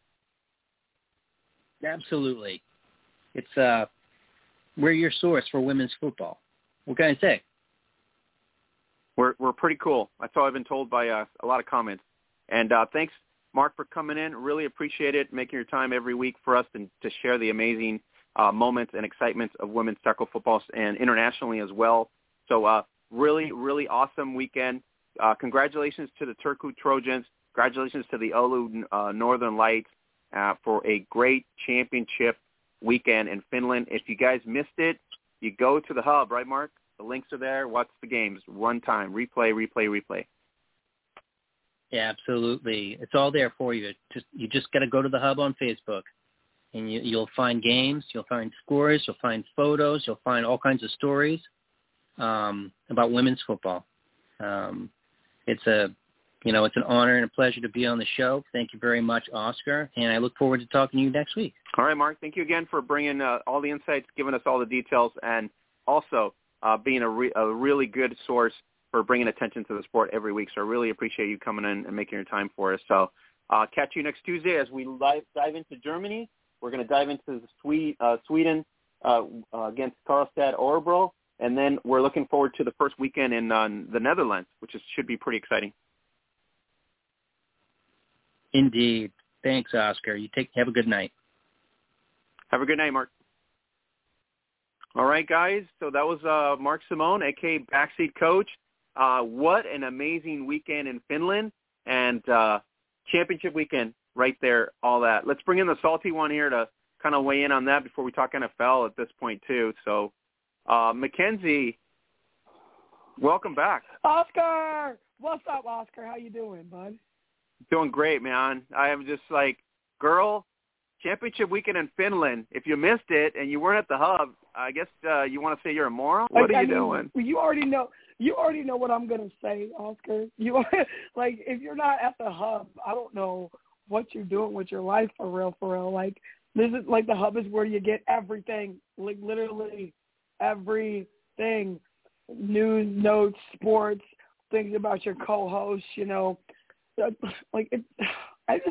S6: Absolutely. It's we're your source for women's football. What can I say?
S3: We're pretty cool. That's all I've been told by a lot of comments. And thanks, Mark, for coming in. Really appreciate it, making your time every week for us and to share the amazing moments and excitements of women's tackle football and internationally as well. So really, really awesome weekend. Congratulations to the Turku Trojans. Congratulations to the Oulu Northern Lights for a great championship weekend in Finland. If you guys missed it, you go to the Hub, right, Mark? The links are there. Watch the games one time. Replay.
S6: Yeah, absolutely. It's all there for you. You just got to go to the Hub on Facebook, and you'll find games, you'll find scores, you'll find photos, you'll find all kinds of stories about women's football. It's an honor and a pleasure to be on the show. Thank you very much, Oscar, and I look forward to talking to you next week.
S3: All right, Mark. Thank you again for bringing all the insights, giving us all the details, and also being a really good source for bringing attention to the sport every week. So I really appreciate you coming in and making your time for us. So catch you next Tuesday as we dive into Germany. We're going to dive into Sweden against Karlstad Örebro. And then we're looking forward to the first weekend in the Netherlands, which should be pretty exciting.
S6: Indeed. Thanks, Oscar. Have a good night.
S3: Have a good night, Mark. All right, guys. So that was Mark Simone, a.k.a. Backseat Coach. What an amazing weekend in Finland and championship weekend right there, all that. Let's bring in the salty one here to kind of weigh in on that before we talk NFL at this point, too. So, Mackenzie, welcome back.
S7: Oscar! What's up, Oscar? How you doing, bud?
S3: Doing great, man. I am just like, girl, championship weekend in Finland. If you missed it and you weren't at the Hub, I guess you want to say you're a moron? What are you doing?
S7: You already know what I'm going to say, Oscar. Like, if you're not at the Hub, I don't know what you're doing with your life for real. Like, this is like the Hub is where you get everything, like literally everything. news, notes, sports, things about your co-host, you know. Like, I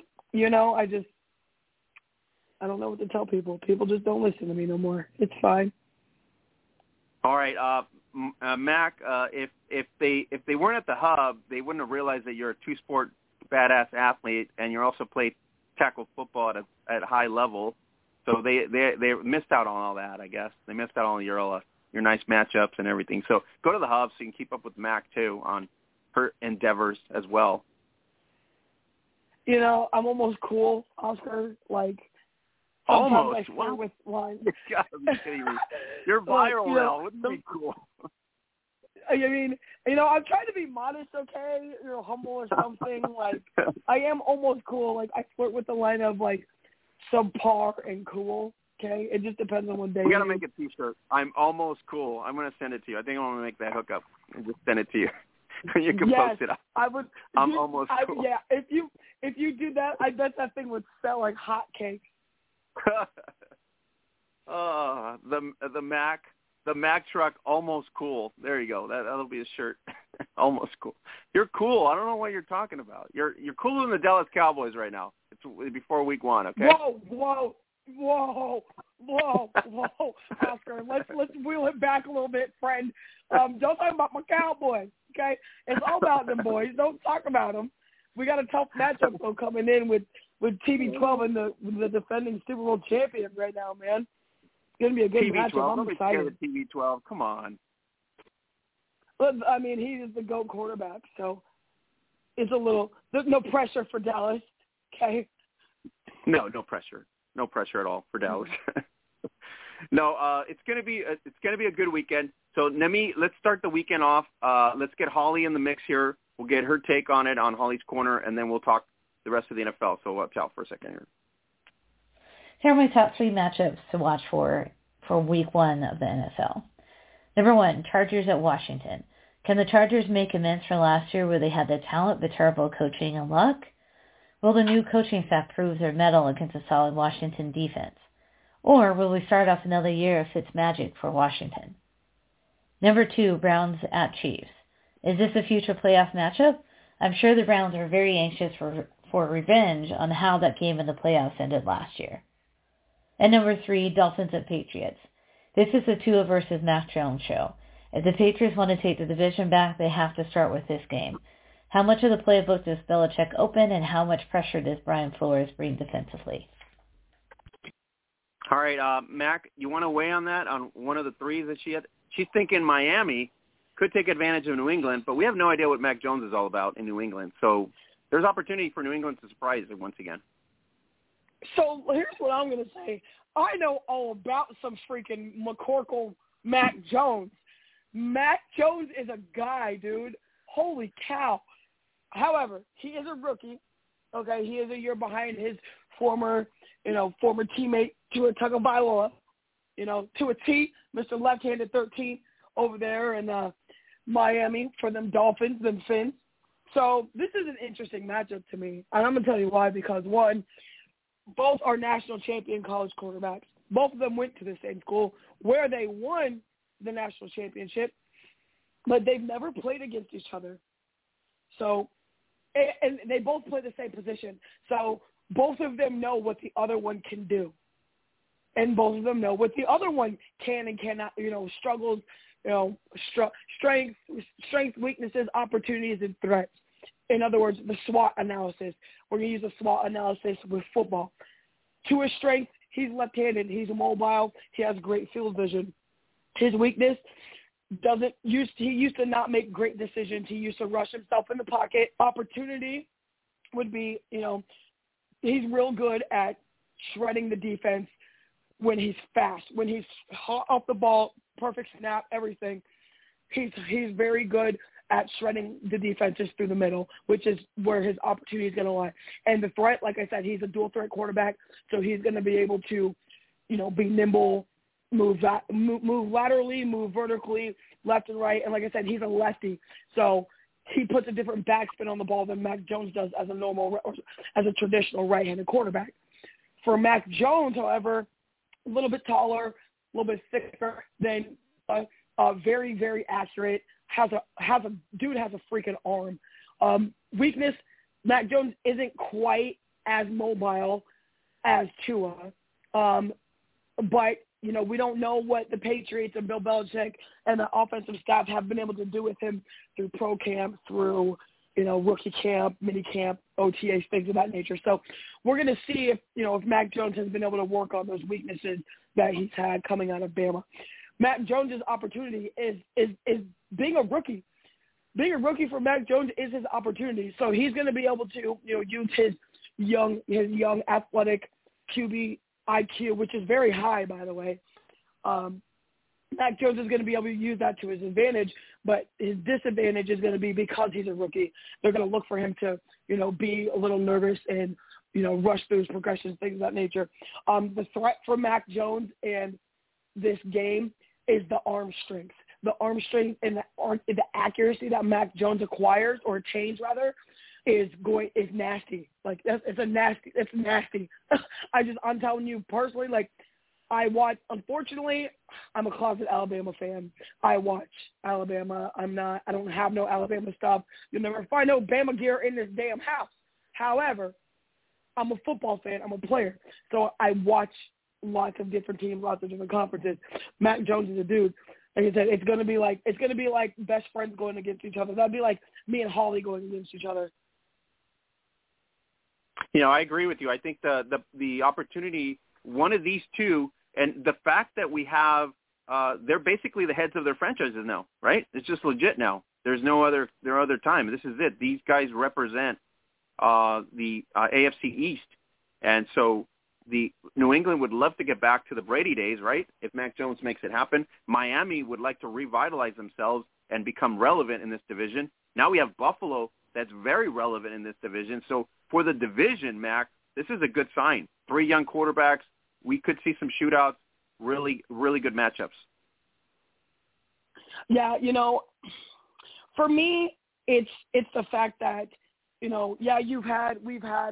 S7: don't know what to tell people. People just don't listen to me no more. It's fine.
S3: All right, Mac. If they weren't at the Hub, they wouldn't have realized that you're a two-sport badass athlete, and you also play tackle football at a high level. So they missed out on all that. I guess they missed out on your nice matchups and everything. So go to the Hub so you can keep up with Mac too on her endeavors as well.
S7: You know, I'm almost cool, Oscar. Like.
S3: Almost.
S7: I with line.
S3: You gotta be kidding me. You're viral now. Wouldn't be cool.
S7: I mean, you know, I'm trying to be modest, okay? You know, humble or something. Like, I am almost cool. Like, I flirt with the line of, like, subpar and cool, okay? It just depends on what day.
S3: We got to make a T-shirt. I'm almost cool. I'm going to send it to you. I think I'm going to make that hookup and just send it to you. You can post it.
S7: I would.
S3: Almost cool.
S7: Yeah, if you do that, I bet that thing would sell like hotcakes.
S3: The Mac truck, almost cool. There you go. That'll be a shirt. Almost cool. You're cool. I don't know what you're talking about. You're cooler than the Dallas Cowboys right now. It's before week 1. Okay.
S7: Whoa, Oscar. Let's wheel it back a little bit, friend. Don't talk about my Cowboys. Okay, it's all about them boys. Don't talk about them. We got a tough matchup though coming in with TB12 and the defending Super Bowl champion right now, man. It's going to be a good matchup. I'm excited.
S3: TB12, come on.
S7: But, I mean, he is the GOAT quarterback, so it's a little – there's no pressure for Dallas, okay?
S3: No pressure. No pressure at all for Dallas. No, it's going to be a good weekend. So, Nemi, let's start the weekend off. Let's get Holly in the mix here. We'll get her take on it on Holly's Corner, and then we'll talk the rest of the NFL. So watch out for a second here.
S1: Here are my top 3 matchups to watch for week 1 of the NFL. Number 1, Chargers at Washington. Can the Chargers make amends for last year where they had the talent but terrible coaching and luck? Will the new coaching staff prove their mettle against a solid Washington defense? Or will we start off another year of Fitzmagic for Washington? Number 2, Browns at Chiefs. Is this a future playoff matchup? I'm sure the Browns are very anxious for revenge on how that game in the playoffs ended last year. And number 3, Dolphins at Patriots. This is a Tua versus Mac Jones show. If the Patriots want to take the division back, they have to start with this game. How much of the playbook does Belichick open, and how much pressure does Brian Flores bring defensively?
S3: All right, Mac, you want to weigh on that, on one of the 3s that she had? She's thinking Miami could take advantage of New England, but we have no idea what Mac Jones is all about in New England. So there's opportunity for New England to surprise it once again.
S7: So here's what I'm going to say. I know all about some freaking McCorkle Mac Jones. Mac Jones is a guy, dude. Holy cow. However, he is a rookie. Okay, he is a year behind his former teammate Tua Tagovailoa. To a T, Mr. Left-Handed 13 over there in Miami for them Dolphins, them Fins. So this is an interesting matchup to me, and I'm going to tell you why. Because, one, both are national champion college quarterbacks. Both of them went to the same school where they won the national championship, but they've never played against each other. So, and they both play the same position. So both of them know what the other one can do. And both of them know what the other one can and cannot, struggles, strengths, weaknesses, opportunities, and threats. In other words, the SWOT analysis. We're going to use a SWOT analysis with football. To his strength, he's left-handed. He's mobile. He has great field vision. His weakness, he used to not make great decisions. He used to rush himself in the pocket. Opportunity would be, he's real good at shredding the defense when he's fast, when he's hot off the ball, perfect snap, everything. He's very good at shredding the defenses through the middle, which is where his opportunity is going to lie. And the threat, like I said, he's a dual threat quarterback, so he's going to be able to, be nimble, move laterally, move vertically, left and right. And like I said, he's a lefty, so he puts a different backspin on the ball than Mac Jones does as a traditional right-handed quarterback. For Mac Jones, however, a little bit taller, a little bit thicker than Very, very accurate. Dude has a freaking arm. Weakness, Mac Jones isn't quite as mobile as Tua. But, you know, we don't know what the Patriots and Bill Belichick and the offensive staff have been able to do with him through pro camp, through, you know, rookie camp, mini camp, OTAs, things of that nature. So we're going to see if Mac Jones has been able to work on those weaknesses that he's had coming out of Bama. Mac Jones' opportunity is being a rookie. Being a rookie for Mac Jones is his opportunity. So he's going to be able to, use his young athletic QB IQ, which is very high, by the way. Mac Jones is going to be able to use that to his advantage, but his disadvantage is going to be because he's a rookie. They're going to look for him to, be a little nervous and, rush through his progressions, things of that nature. The threat for Mac Jones and this game is the arm strength. The arm strength and the accuracy that Mac Jones acquires, or attains rather, is nasty. Like it's nasty. I'm telling you personally, like unfortunately, I'm a closet Alabama fan. I watch Alabama. I don't have no Alabama stuff. You'll never find no Bama gear in this damn house. However, I'm a football fan. I'm a player. So I watch lots of different teams, lots of different conferences. Mac Jones is a dude. Like I said, it's gonna be like best friends going against each other. That'd be like me and Holly going against each other.
S3: I agree with you. I think the opportunity, one of these two, and the fact that we have, they're basically the heads of their franchises now, right? It's just legit now. There's no other time. This is it. These guys represent the AFC East, and so the New England would love to get back to the Brady days, right? If Mac Jones makes it happen. Miami would like to revitalize themselves and become relevant in this division. Now we have Buffalo that's very relevant in this division. So for the division, Mac, this is a good sign. 3 young quarterbacks. We could see some shootouts. Really, really good matchups.
S7: Yeah, for me, it's the fact that, we've had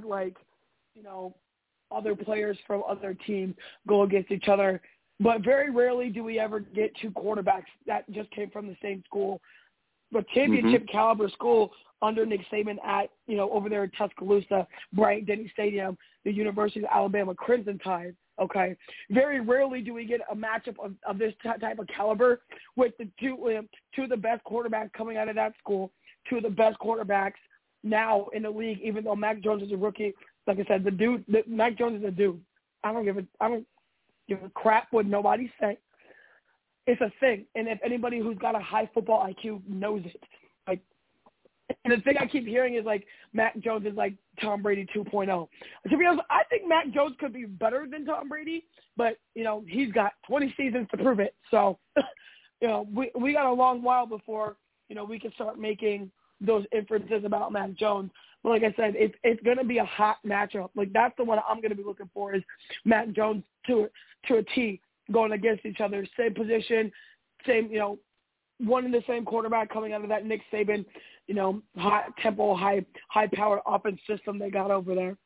S7: other players from other teams go against each other, but very rarely do we ever get 2 quarterbacks that just came from the same school. The championship caliber school under Nick Saban at, over there in Tuscaloosa, Bryant-Denny Stadium, the University of Alabama Crimson Tide, okay? Very rarely do we get a matchup of this type of caliber with the two of the best quarterbacks coming out of that school, 2 of the best quarterbacks now in the league, even though Mac Jones is a rookie. Like I said, Mac Jones is a dude. I don't give a crap what nobody say. It's a thing, and if anybody who's got a high football IQ knows it. Like, and the thing I keep hearing is like Mac Jones is like Tom Brady 2.0. To be honest, I think Mac Jones could be better than Tom Brady, but he's got 20 seasons to prove it. So, we got a long while before we can start making those inferences about Mac Jones. But like I said, it's going to be a hot matchup. Like that's the one I'm going to be looking for is Mac Jones to a T going against each other, same position, same one and the same quarterback coming out of that Nick Saban, high tempo, high powered offense system they got over there.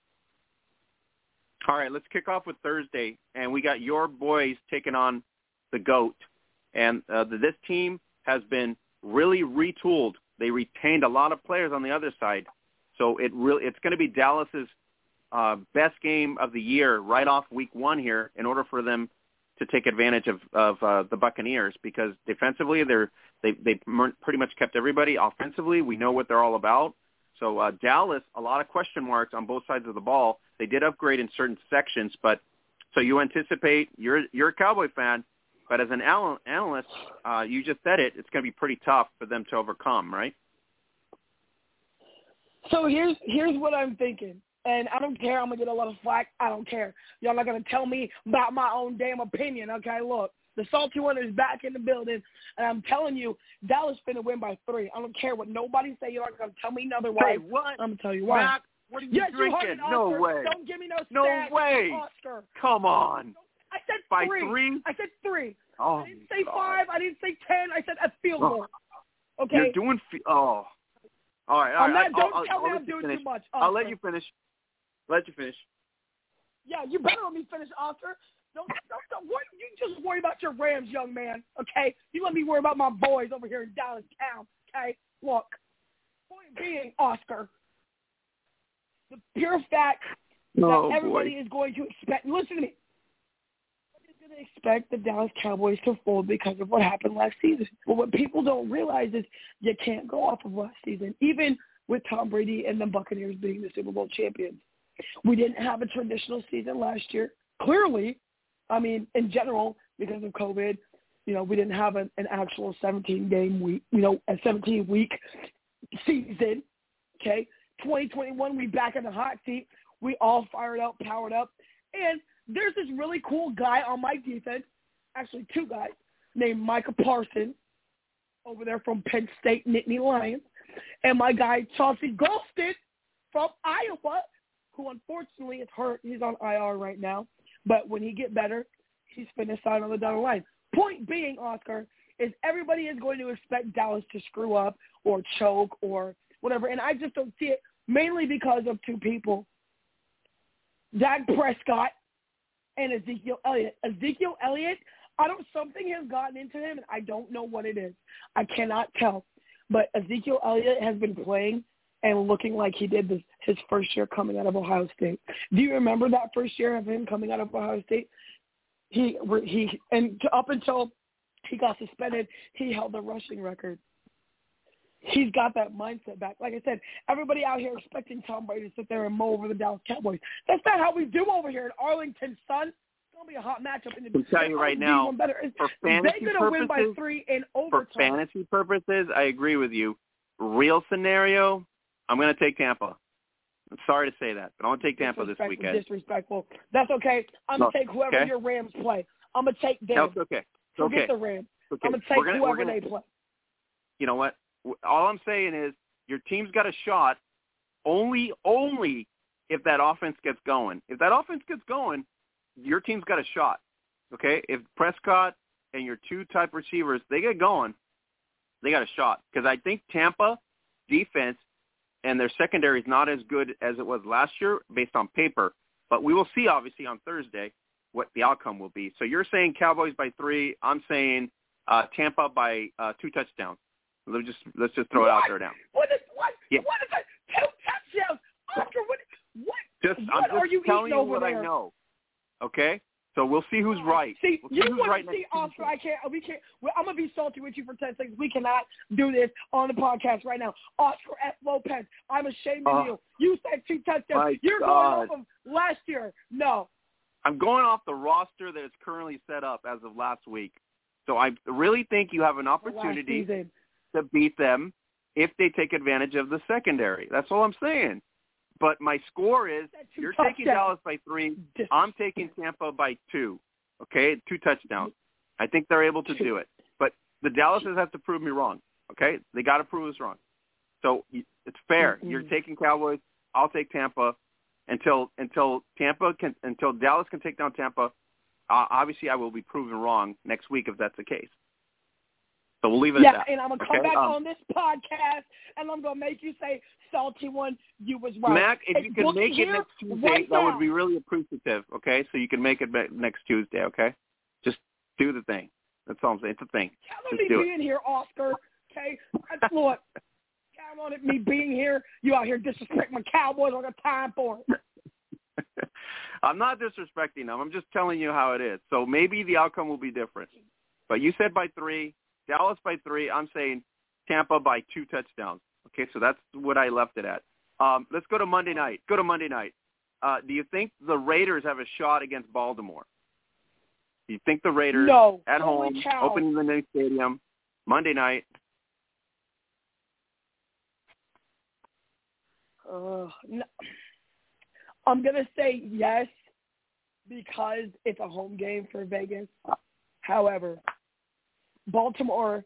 S3: All right, let's kick off with Thursday, and we got your boys taking on the GOAT, and this team has been really retooled. They retained a lot of players on the other side. So it's going to be Dallas's best game of the year right off week 1 here in order for them to take advantage of the Buccaneers, because defensively they pretty much kept everybody. Offensively, we know what they're all about. So Dallas, a lot of question marks on both sides of the ball. They did upgrade in certain sections, but so you anticipate you're a Cowboy fan, but as an analyst, you just said it's going to be pretty tough for them to overcome, right?
S7: So here's what I'm thinking, and I don't care. I'm going to get a lot of flack. I don't care. Y'all not going to tell me about my own damn opinion, okay? Look, the Salty One is back in the building, and I'm telling you, Dallas finna win by 3. I don't care what nobody say. You're not going to tell me another way.
S3: Hey, what?
S7: I'm going to tell you why.
S3: Mac, what are you drinking?
S7: No
S3: way.
S7: Don't give me no stats.
S3: No way.
S7: Oscar.
S3: Come on.
S7: I said 3.
S3: By 3?
S7: I said 3.
S3: Oh,
S7: I didn't say 5. I didn't say 10. I said a field goal. Okay?
S3: You're doing All right.
S7: Don't tell me I'm doing too much. Oscar.
S3: I'll let you finish.
S7: Yeah, you better let me finish, Oscar. Don't You just worry about your Rams, young man, okay? You let me worry about my boys over here in Dallas town, okay? Look, point being, Oscar, the pure fact that everybody is going to expect – listen to me. Everybody's going to expect the Dallas Cowboys to fold because of what happened last season. But what people don't realize is you can't go off of last season, even with Tom Brady and the Buccaneers being the Super Bowl champions. We didn't have a traditional season last year. Clearly, I mean, in general, because of COVID, we didn't have an actual 17-game week, a 17-week season, okay? 2021, we back in the hot seat. We all fired up, powered up. And there's this really cool guy on my defense, actually two guys, named Micah Parsons over there from Penn State Nittany Lions, and my guy Chauncey Golston from Iowa, who unfortunately is hurt. He's on IR right now. But when he get better, he's finna sign on the dotted line. Point being, Oscar, is everybody is going to expect Dallas to screw up or choke or whatever. And I just don't see it, mainly because of two people, Dak Prescott and Ezekiel Elliott. Ezekiel Elliott, something has gotten into him, and I don't know what it is. I cannot tell. But Ezekiel Elliott has been playing and looking like he did his first year coming out of Ohio State. Do you remember that first year of him coming out of Ohio State? Up until he got suspended, he held the rushing record. He's got that mindset back. Like I said, everybody out here expecting Tom Brady to sit there and mow over the Dallas Cowboys. That's not how we do over here in Arlington, son. It's going to be a hot matchup.
S3: I'll tell you right now, for fantasy
S7: they're going to win by 3 in overtime.
S3: For fantasy purposes, I agree with you. Real scenario, I'm going to take Tampa. I'm sorry to say that, but I'm going to take Tampa this weekend.
S7: Disrespectful. That's okay. I'm going to take whoever your Rams play. I'm going to take them.
S3: That's okay.
S7: Forget the Rams. Okay. I'm going to take whoever they play.
S3: You know what? All I'm saying is your team's got a shot only if that offense gets going. If that offense gets going, your team's got a shot, okay? If Prescott and your two type receivers, they get going, they got a shot. Because I think Tampa defense and their secondary is not as good as it was last year based on paper. But we will see, obviously, on Thursday what the outcome will be. So you're saying Cowboys by 3. I'm saying Tampa by 2 touchdowns. Let's just throw it out there now.
S7: What is that? 2 touchdowns? Oscar, what
S3: are
S7: you
S3: telling
S7: eating
S3: you
S7: over
S3: what
S7: there?
S3: I know. Okay? So we'll see who's right.
S7: See, you want to see Oscar. We can't. I'm going to be salty with you for 10 seconds. We cannot do this on the podcast right now. Oscar F. Lopez, I'm ashamed of you. You said 2 touchdowns. You're going off of last year. No.
S3: I'm going off the roster that is currently set up as of last week. So I really think you have an opportunity to beat them if they take advantage of the secondary. That's all I'm saying. But my score is you're taking Dallas by 3. I'm taking Tampa by 2. Okay, 2 touchdowns. I think they're able to do it. But the Dallases have to prove me wrong. Okay, they got to prove us wrong. So it's fair. You're taking Cowboys. I'll take Tampa until Dallas can take down Tampa. Obviously, I will be proven wrong next week if that's the case. So we'll leave it at that.
S7: Yeah, and I'm going to come back on this podcast, and I'm going to make you say, Salty One, you was right.
S3: Mac, if you can make it next Tuesday, that would be really appreciative, okay? So you can make it next Tuesday, okay? Just do the thing. That's all I'm saying. It's a thing.
S7: Count on me being here, Oscar, okay? Look, count on me being here. You out here disrespecting my Cowboys. I got time for it.
S3: I'm not disrespecting them. I'm just telling you how it is. So maybe the outcome will be different. But you said by 3. Dallas by 3. I'm saying Tampa by 2 touchdowns. Okay, so that's what I left it at. Let's go to Monday night. Do you think the Raiders have a shot against Baltimore? Do you think the Raiders at home, opening the new stadium, Monday night?
S7: No. I'm going to say yes because it's a home game for Vegas. However, Baltimore,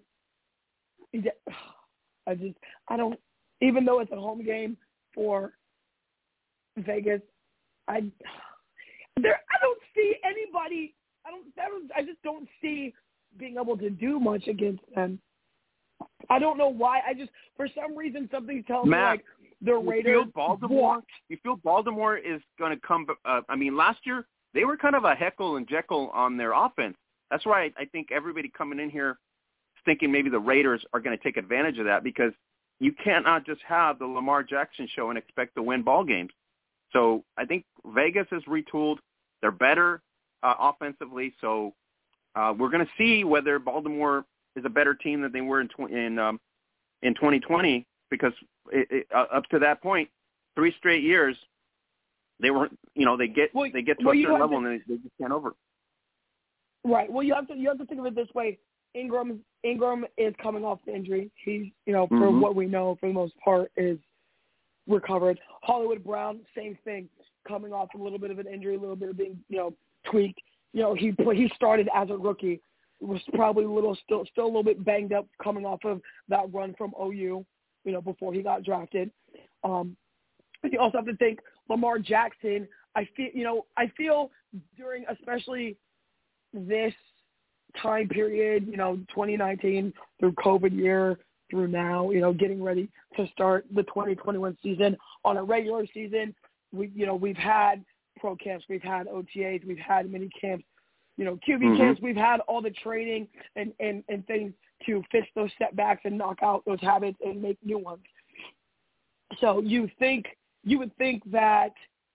S7: I don't, even though it's a home game for Vegas, I don't see anybody, I just don't see being able to do much against them. I don't know why. For some reason, something tells me like the Raiders.
S3: You feel Baltimore is going to come, last year they were kind of a Heckle and Jekyll on their offense. That's why I think everybody coming in here thinking maybe the Raiders are going to take advantage of that, because you cannot just have the Lamar Jackson show and expect to win ball games. So I think Vegas is retooled. They're better offensively. So we're going to see whether Baltimore is a better team than they were in 2020, because up to that point, 3 straight years, they were, they get to a certain level and they just can't over.
S7: Right. Well, you have to think of it this way. Ingram is coming off the injury. He's, for what we know, for the most part, is recovered. Hollywood Brown, same thing, coming off a little bit of an injury, a little bit of being, tweaked. He started as a rookie. Was probably still a little bit banged up coming off of that run from OU, before he got drafted. You also have to think Lamar Jackson. I feel during especially this time period, 2019 through COVID year through now, getting ready to start the 2021 season on a regular season. We've had pro camps, we've had OTAs, we've had mini camps, QB camps, we've had all the training and things to fix those setbacks and knock out those habits and make new ones. So you would think that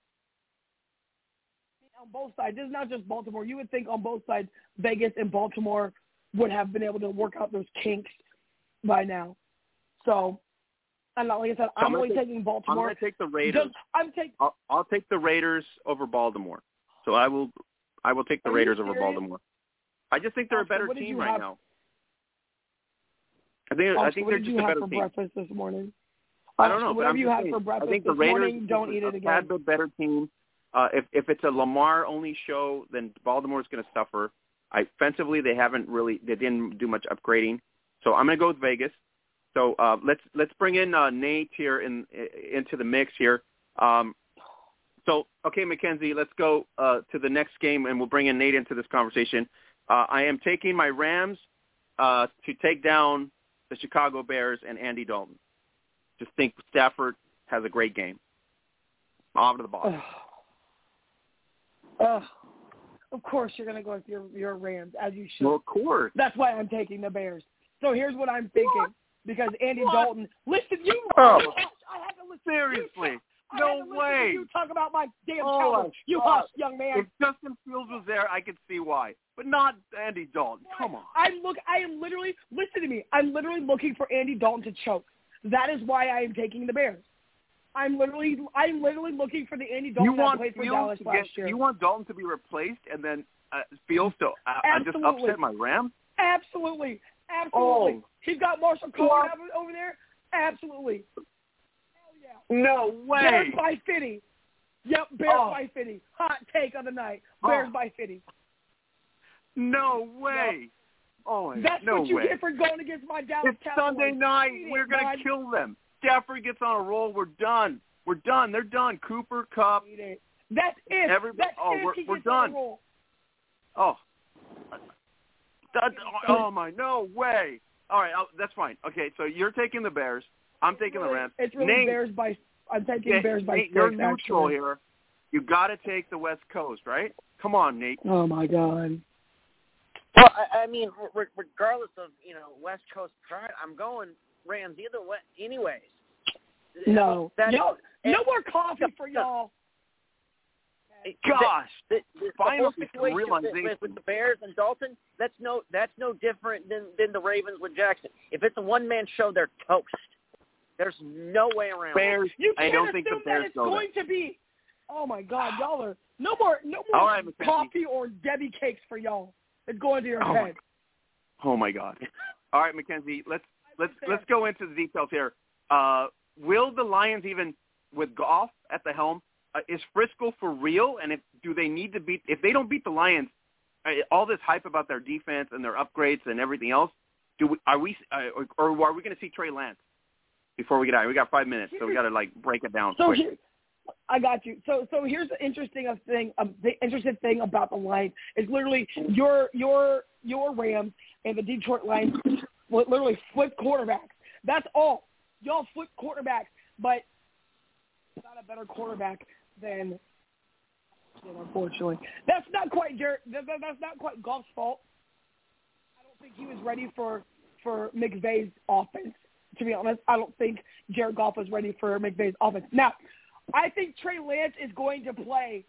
S7: on both sides, this is not just Baltimore, you would think on both sides, Vegas and Baltimore would have been able to work out those kinks by now. So, I don't know, like I said, I'm only taking Baltimore.
S3: I'm going to take the Raiders. I'll take the Raiders over Baltimore. So I will take the Raiders over Baltimore. I just think they're a better team right now. I think they're just a better team. What did you have for breakfast this morning?
S7: I don't know. Whatever you had for breakfast this morning, don't eat it again.
S3: I think the Raiders are a better team. If it's a Lamar-only show, then Baltimore's going to suffer. Offensively, they didn't do much upgrading. So I'm going to go with Vegas. So let's bring in Nate here into the mix here. Okay, Mackenzie, let's go to the next game, and we'll bring in Nate into this conversation. I am taking my Rams to take down the Chicago Bears and Andy Dalton. Just think Stafford has a great game. Off to the ball.
S7: Of course you're going to go with your Rams, as you should.
S3: Well, of course.
S7: That's why I'm taking the Bears. So here's what I'm thinking. Because Andy Dalton, listen, I had to listen.
S3: Seriously. No way.
S7: You talk about my damn Cowboys. You hush, young man.
S3: If Justin Fields was there, I could see why. But not Andy Dalton. Come on.
S7: I am literally, listen to me. I'm literally looking for Andy Dalton to choke. That is why I am taking the Bears. I'm literally looking for the Andy Dalton that played for Dallas last year.
S3: You want Dalton to be replaced and then Fields to just upset my Rams?
S7: Absolutely. Oh. He's got Marshall Cohen over there? Absolutely. Hell yeah.
S3: No way.
S7: Bears by 50. Yep, Bears by 50. Hot take of the night. Bears by 50.
S3: No way.
S7: Yep.
S3: Oh,
S7: that's
S3: no
S7: what you
S3: way.
S7: get for going against my Dallas
S3: It's
S7: Cowboys.
S3: Sunday night. We're going to kill them. Stafford gets on a roll. We're done. We're done. They're done. Cooper, Kupp.
S7: That's it.
S3: We're done. Oh. Oh, my. No way. All right. That's fine. Okay, so you're taking the Bears. I'm taking the Rams.
S7: It's really Bears by – I'm taking Bears by 6,
S3: You're neutral here. You got to take the West Coast, right? Come on, Nate.
S7: Oh, my God.
S8: Well, I mean, regardless of, West Coast pride, I'm going Rams either way anyways.
S7: No. No more coffee for y'all.
S3: Gosh.
S8: The whole situation with the Bears and Dalton, that's no different than the Ravens with Jackson. If it's a one-man show, they're toast. There's no way around
S3: Bears,
S7: it. You can't
S3: I don't think
S7: assume
S3: the Bears
S7: that it's
S3: go
S7: going
S3: there.
S7: to be. Oh, my God. Y'all are – no more
S3: right,
S7: coffee or Debbie cakes for y'all. It's going to your head.
S3: Oh, my God. All right, Mackenzie, let's go into the details here. Will the Lions even, with Goff at the helm, is Frisco for real? And if they don't beat the Lions, all this hype about their defense and their upgrades and everything else, are we going to see Trey Lance before we get out? We got 5 minutes, so we got to break it down quick.
S7: I got you. So here's the interesting thing. The interesting thing about the Lions is literally your Rams and the Detroit Lions literally flip quarterbacks. That's all. Y'all flip quarterbacks, but not a better quarterback than Unfortunately, that's not quite that's not quite Goff's fault. I don't think he was ready for McVay's offense. To be honest, I don't think Jared Goff was ready for McVay's offense. Now, I think Trey Lance is going to play.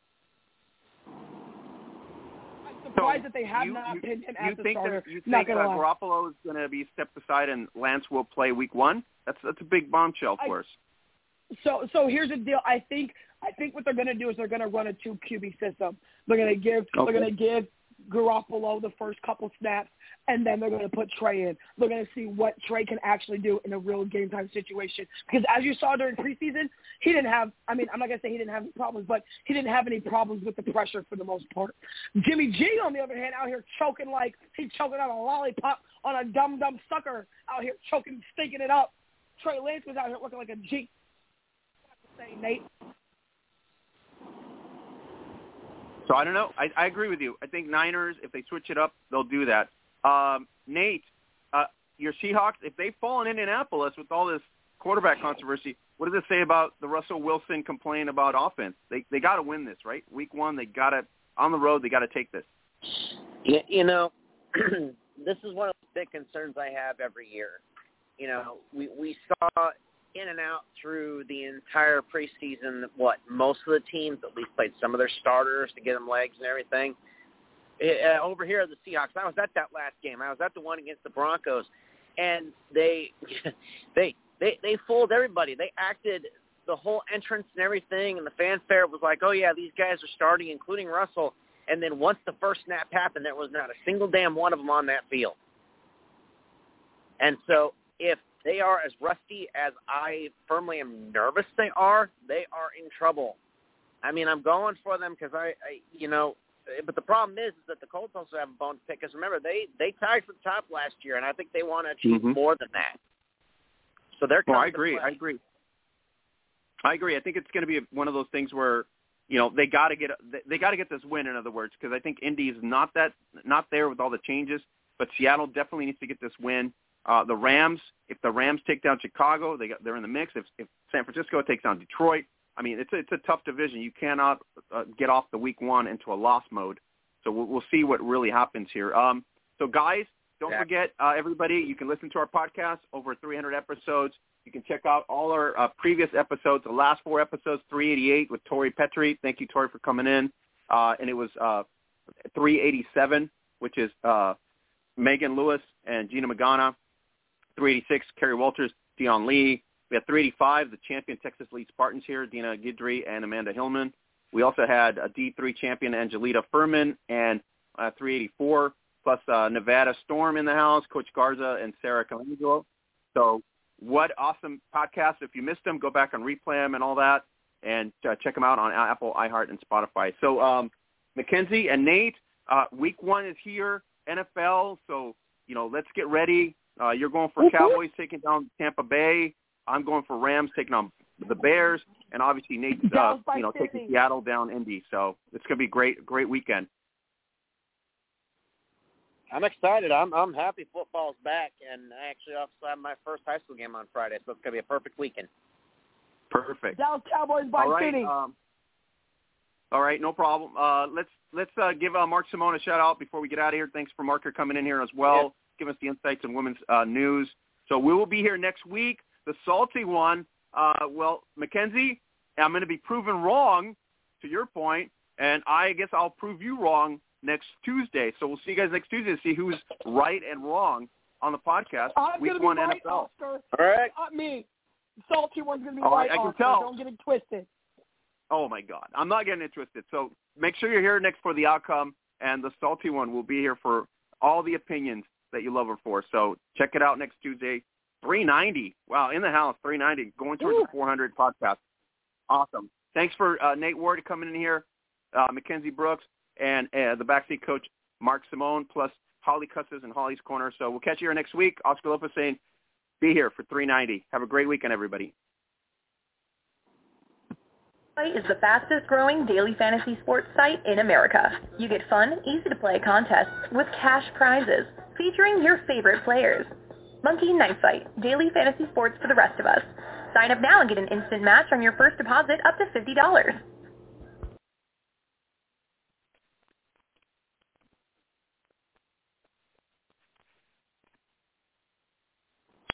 S7: I'm surprised that they have not pinned him as the starter.
S3: You think Garoppolo is going to be stepped aside and Lance will play Week 1? That's a big bombshell for us.
S7: So here's the deal. I think what they're going to do is they're going to run a 2 QB system. They're going to give Garoppolo the first couple snaps, and then they're going to put Trey in. They're going to see what Trey can actually do in a real game time situation. Because as you saw during preseason, he didn't have. I mean, I'm not going to say he didn't have any problems, but he didn't have any problems with the pressure for the most part. Jimmy G, on the other hand, out here choking like he's choking on a lollipop on a dumb sucker out here choking, stinking it up. Trey Lance was out here looking like a G. Say, Nate.
S3: So I don't know. I agree with you. I think Niners, if they switch it up, they'll do that. Nate, your Seahawks, if they fall in Indianapolis with all this quarterback controversy, what does it say about the Russell Wilson complaint about offense? They got to win this, right? Week 1, they got to on the road. They got to take this.
S8: Yeah, this is one of the big concerns I have every year. We saw in and out through the entire preseason, most of the teams at least played some of their starters to get them legs and everything. Over here at the Seahawks, I was at that last game. I was at the one against the Broncos, and they fooled everybody. They acted the whole entrance and everything, and the fanfare was like, oh, yeah, these guys are starting, including Russell. And then once the first snap happened, there was not a single damn one of them on that field. And so if they are as rusty as I firmly am nervous they are in trouble. I mean, I'm going for them because but the problem is that the Colts also have a bone to pick. Because remember, they tied for the top last year, and I think they want to achieve more than that. So they're.
S3: I agree. I agree. I think it's going to be one of those things where they got to get this win. In other words, because I think Indy is not there with all the changes, but Seattle definitely needs to get this win. The Rams, if the Rams take down Chicago, they're in the mix. If San Francisco takes down Detroit, I mean, it's a tough division. You cannot get off the Week 1 into a loss mode. So we'll see what really happens here. So guys, don't forget, everybody, you can listen to our podcast, over 300 episodes. You can check out all our previous episodes, the last 4 episodes, 388 with Tori Petrie. Thank you, Tori, for coming in. And it was 387, which is Megan Lewis and Gina Magana. 386, Kerry Walters, Dion Lee. We had 385, the champion Texas Lead Spartans here, Dina Guidry and Amanda Hillman. We also had a D3 champion, Angelita Furman, and 384, plus Nevada Storm in the house, Coach Garza and Sarah Colangelo. So what awesome podcasts. If you missed them, go back and replay them and all that, and check them out on Apple, iHeart, and Spotify. So Mackenzie and Nate, Week 1 is here, NFL, so, let's get ready. You're going for Cowboys taking down Tampa Bay. I'm going for Rams taking on the Bears, and obviously Nate's taking Seattle down Indy. So it's going to be a great weekend.
S8: I'm excited. I'm happy football's back, and I actually also have my first high school game on Friday, so it's going to be a perfect weekend.
S3: Perfect.
S7: Dallas Cowboys by City.
S3: All right, no problem. Let's give Mark Simone a shout out before we get out of here. Thanks for Mark for coming in here as well. Yep. Give us the insights on women's news. So we will be here next week. The salty one, Mackenzie, I'm going to be proven wrong, to your point, and I guess I'll prove you wrong next Tuesday. So we'll see you guys next Tuesday to see who's right and wrong on the podcast.
S7: Week 1
S3: NFL.
S7: Oscar.
S8: All right.
S7: Not me. Salty one's going to be
S3: all
S7: right,
S3: I can
S7: Oscar.
S3: tell.
S7: Don't get it twisted.
S3: Oh, my God. I'm not getting it twisted. So make sure you're here next for the outcome, and the salty one will be here for all the opinions that you love her for. So check it out next Tuesday. 390. Wow, in the house, 390. Going towards the 400 podcast. Awesome. Thanks for Nate Ward coming in here, Mackenzie Brooks, and the backseat coach, Mark Simone, plus Holly Cusses and Holly's Corner. So we'll catch you here next week. Oscar Lopez saying, be here for 390. Have a great weekend, everybody.
S4: Is the fastest growing daily fantasy sports site in America. You get fun, easy to play contests with cash prizes featuring your favorite players. Monkey Knife Fight, daily fantasy sports for the rest of us. Sign up now and get an instant match on your first deposit up to $50.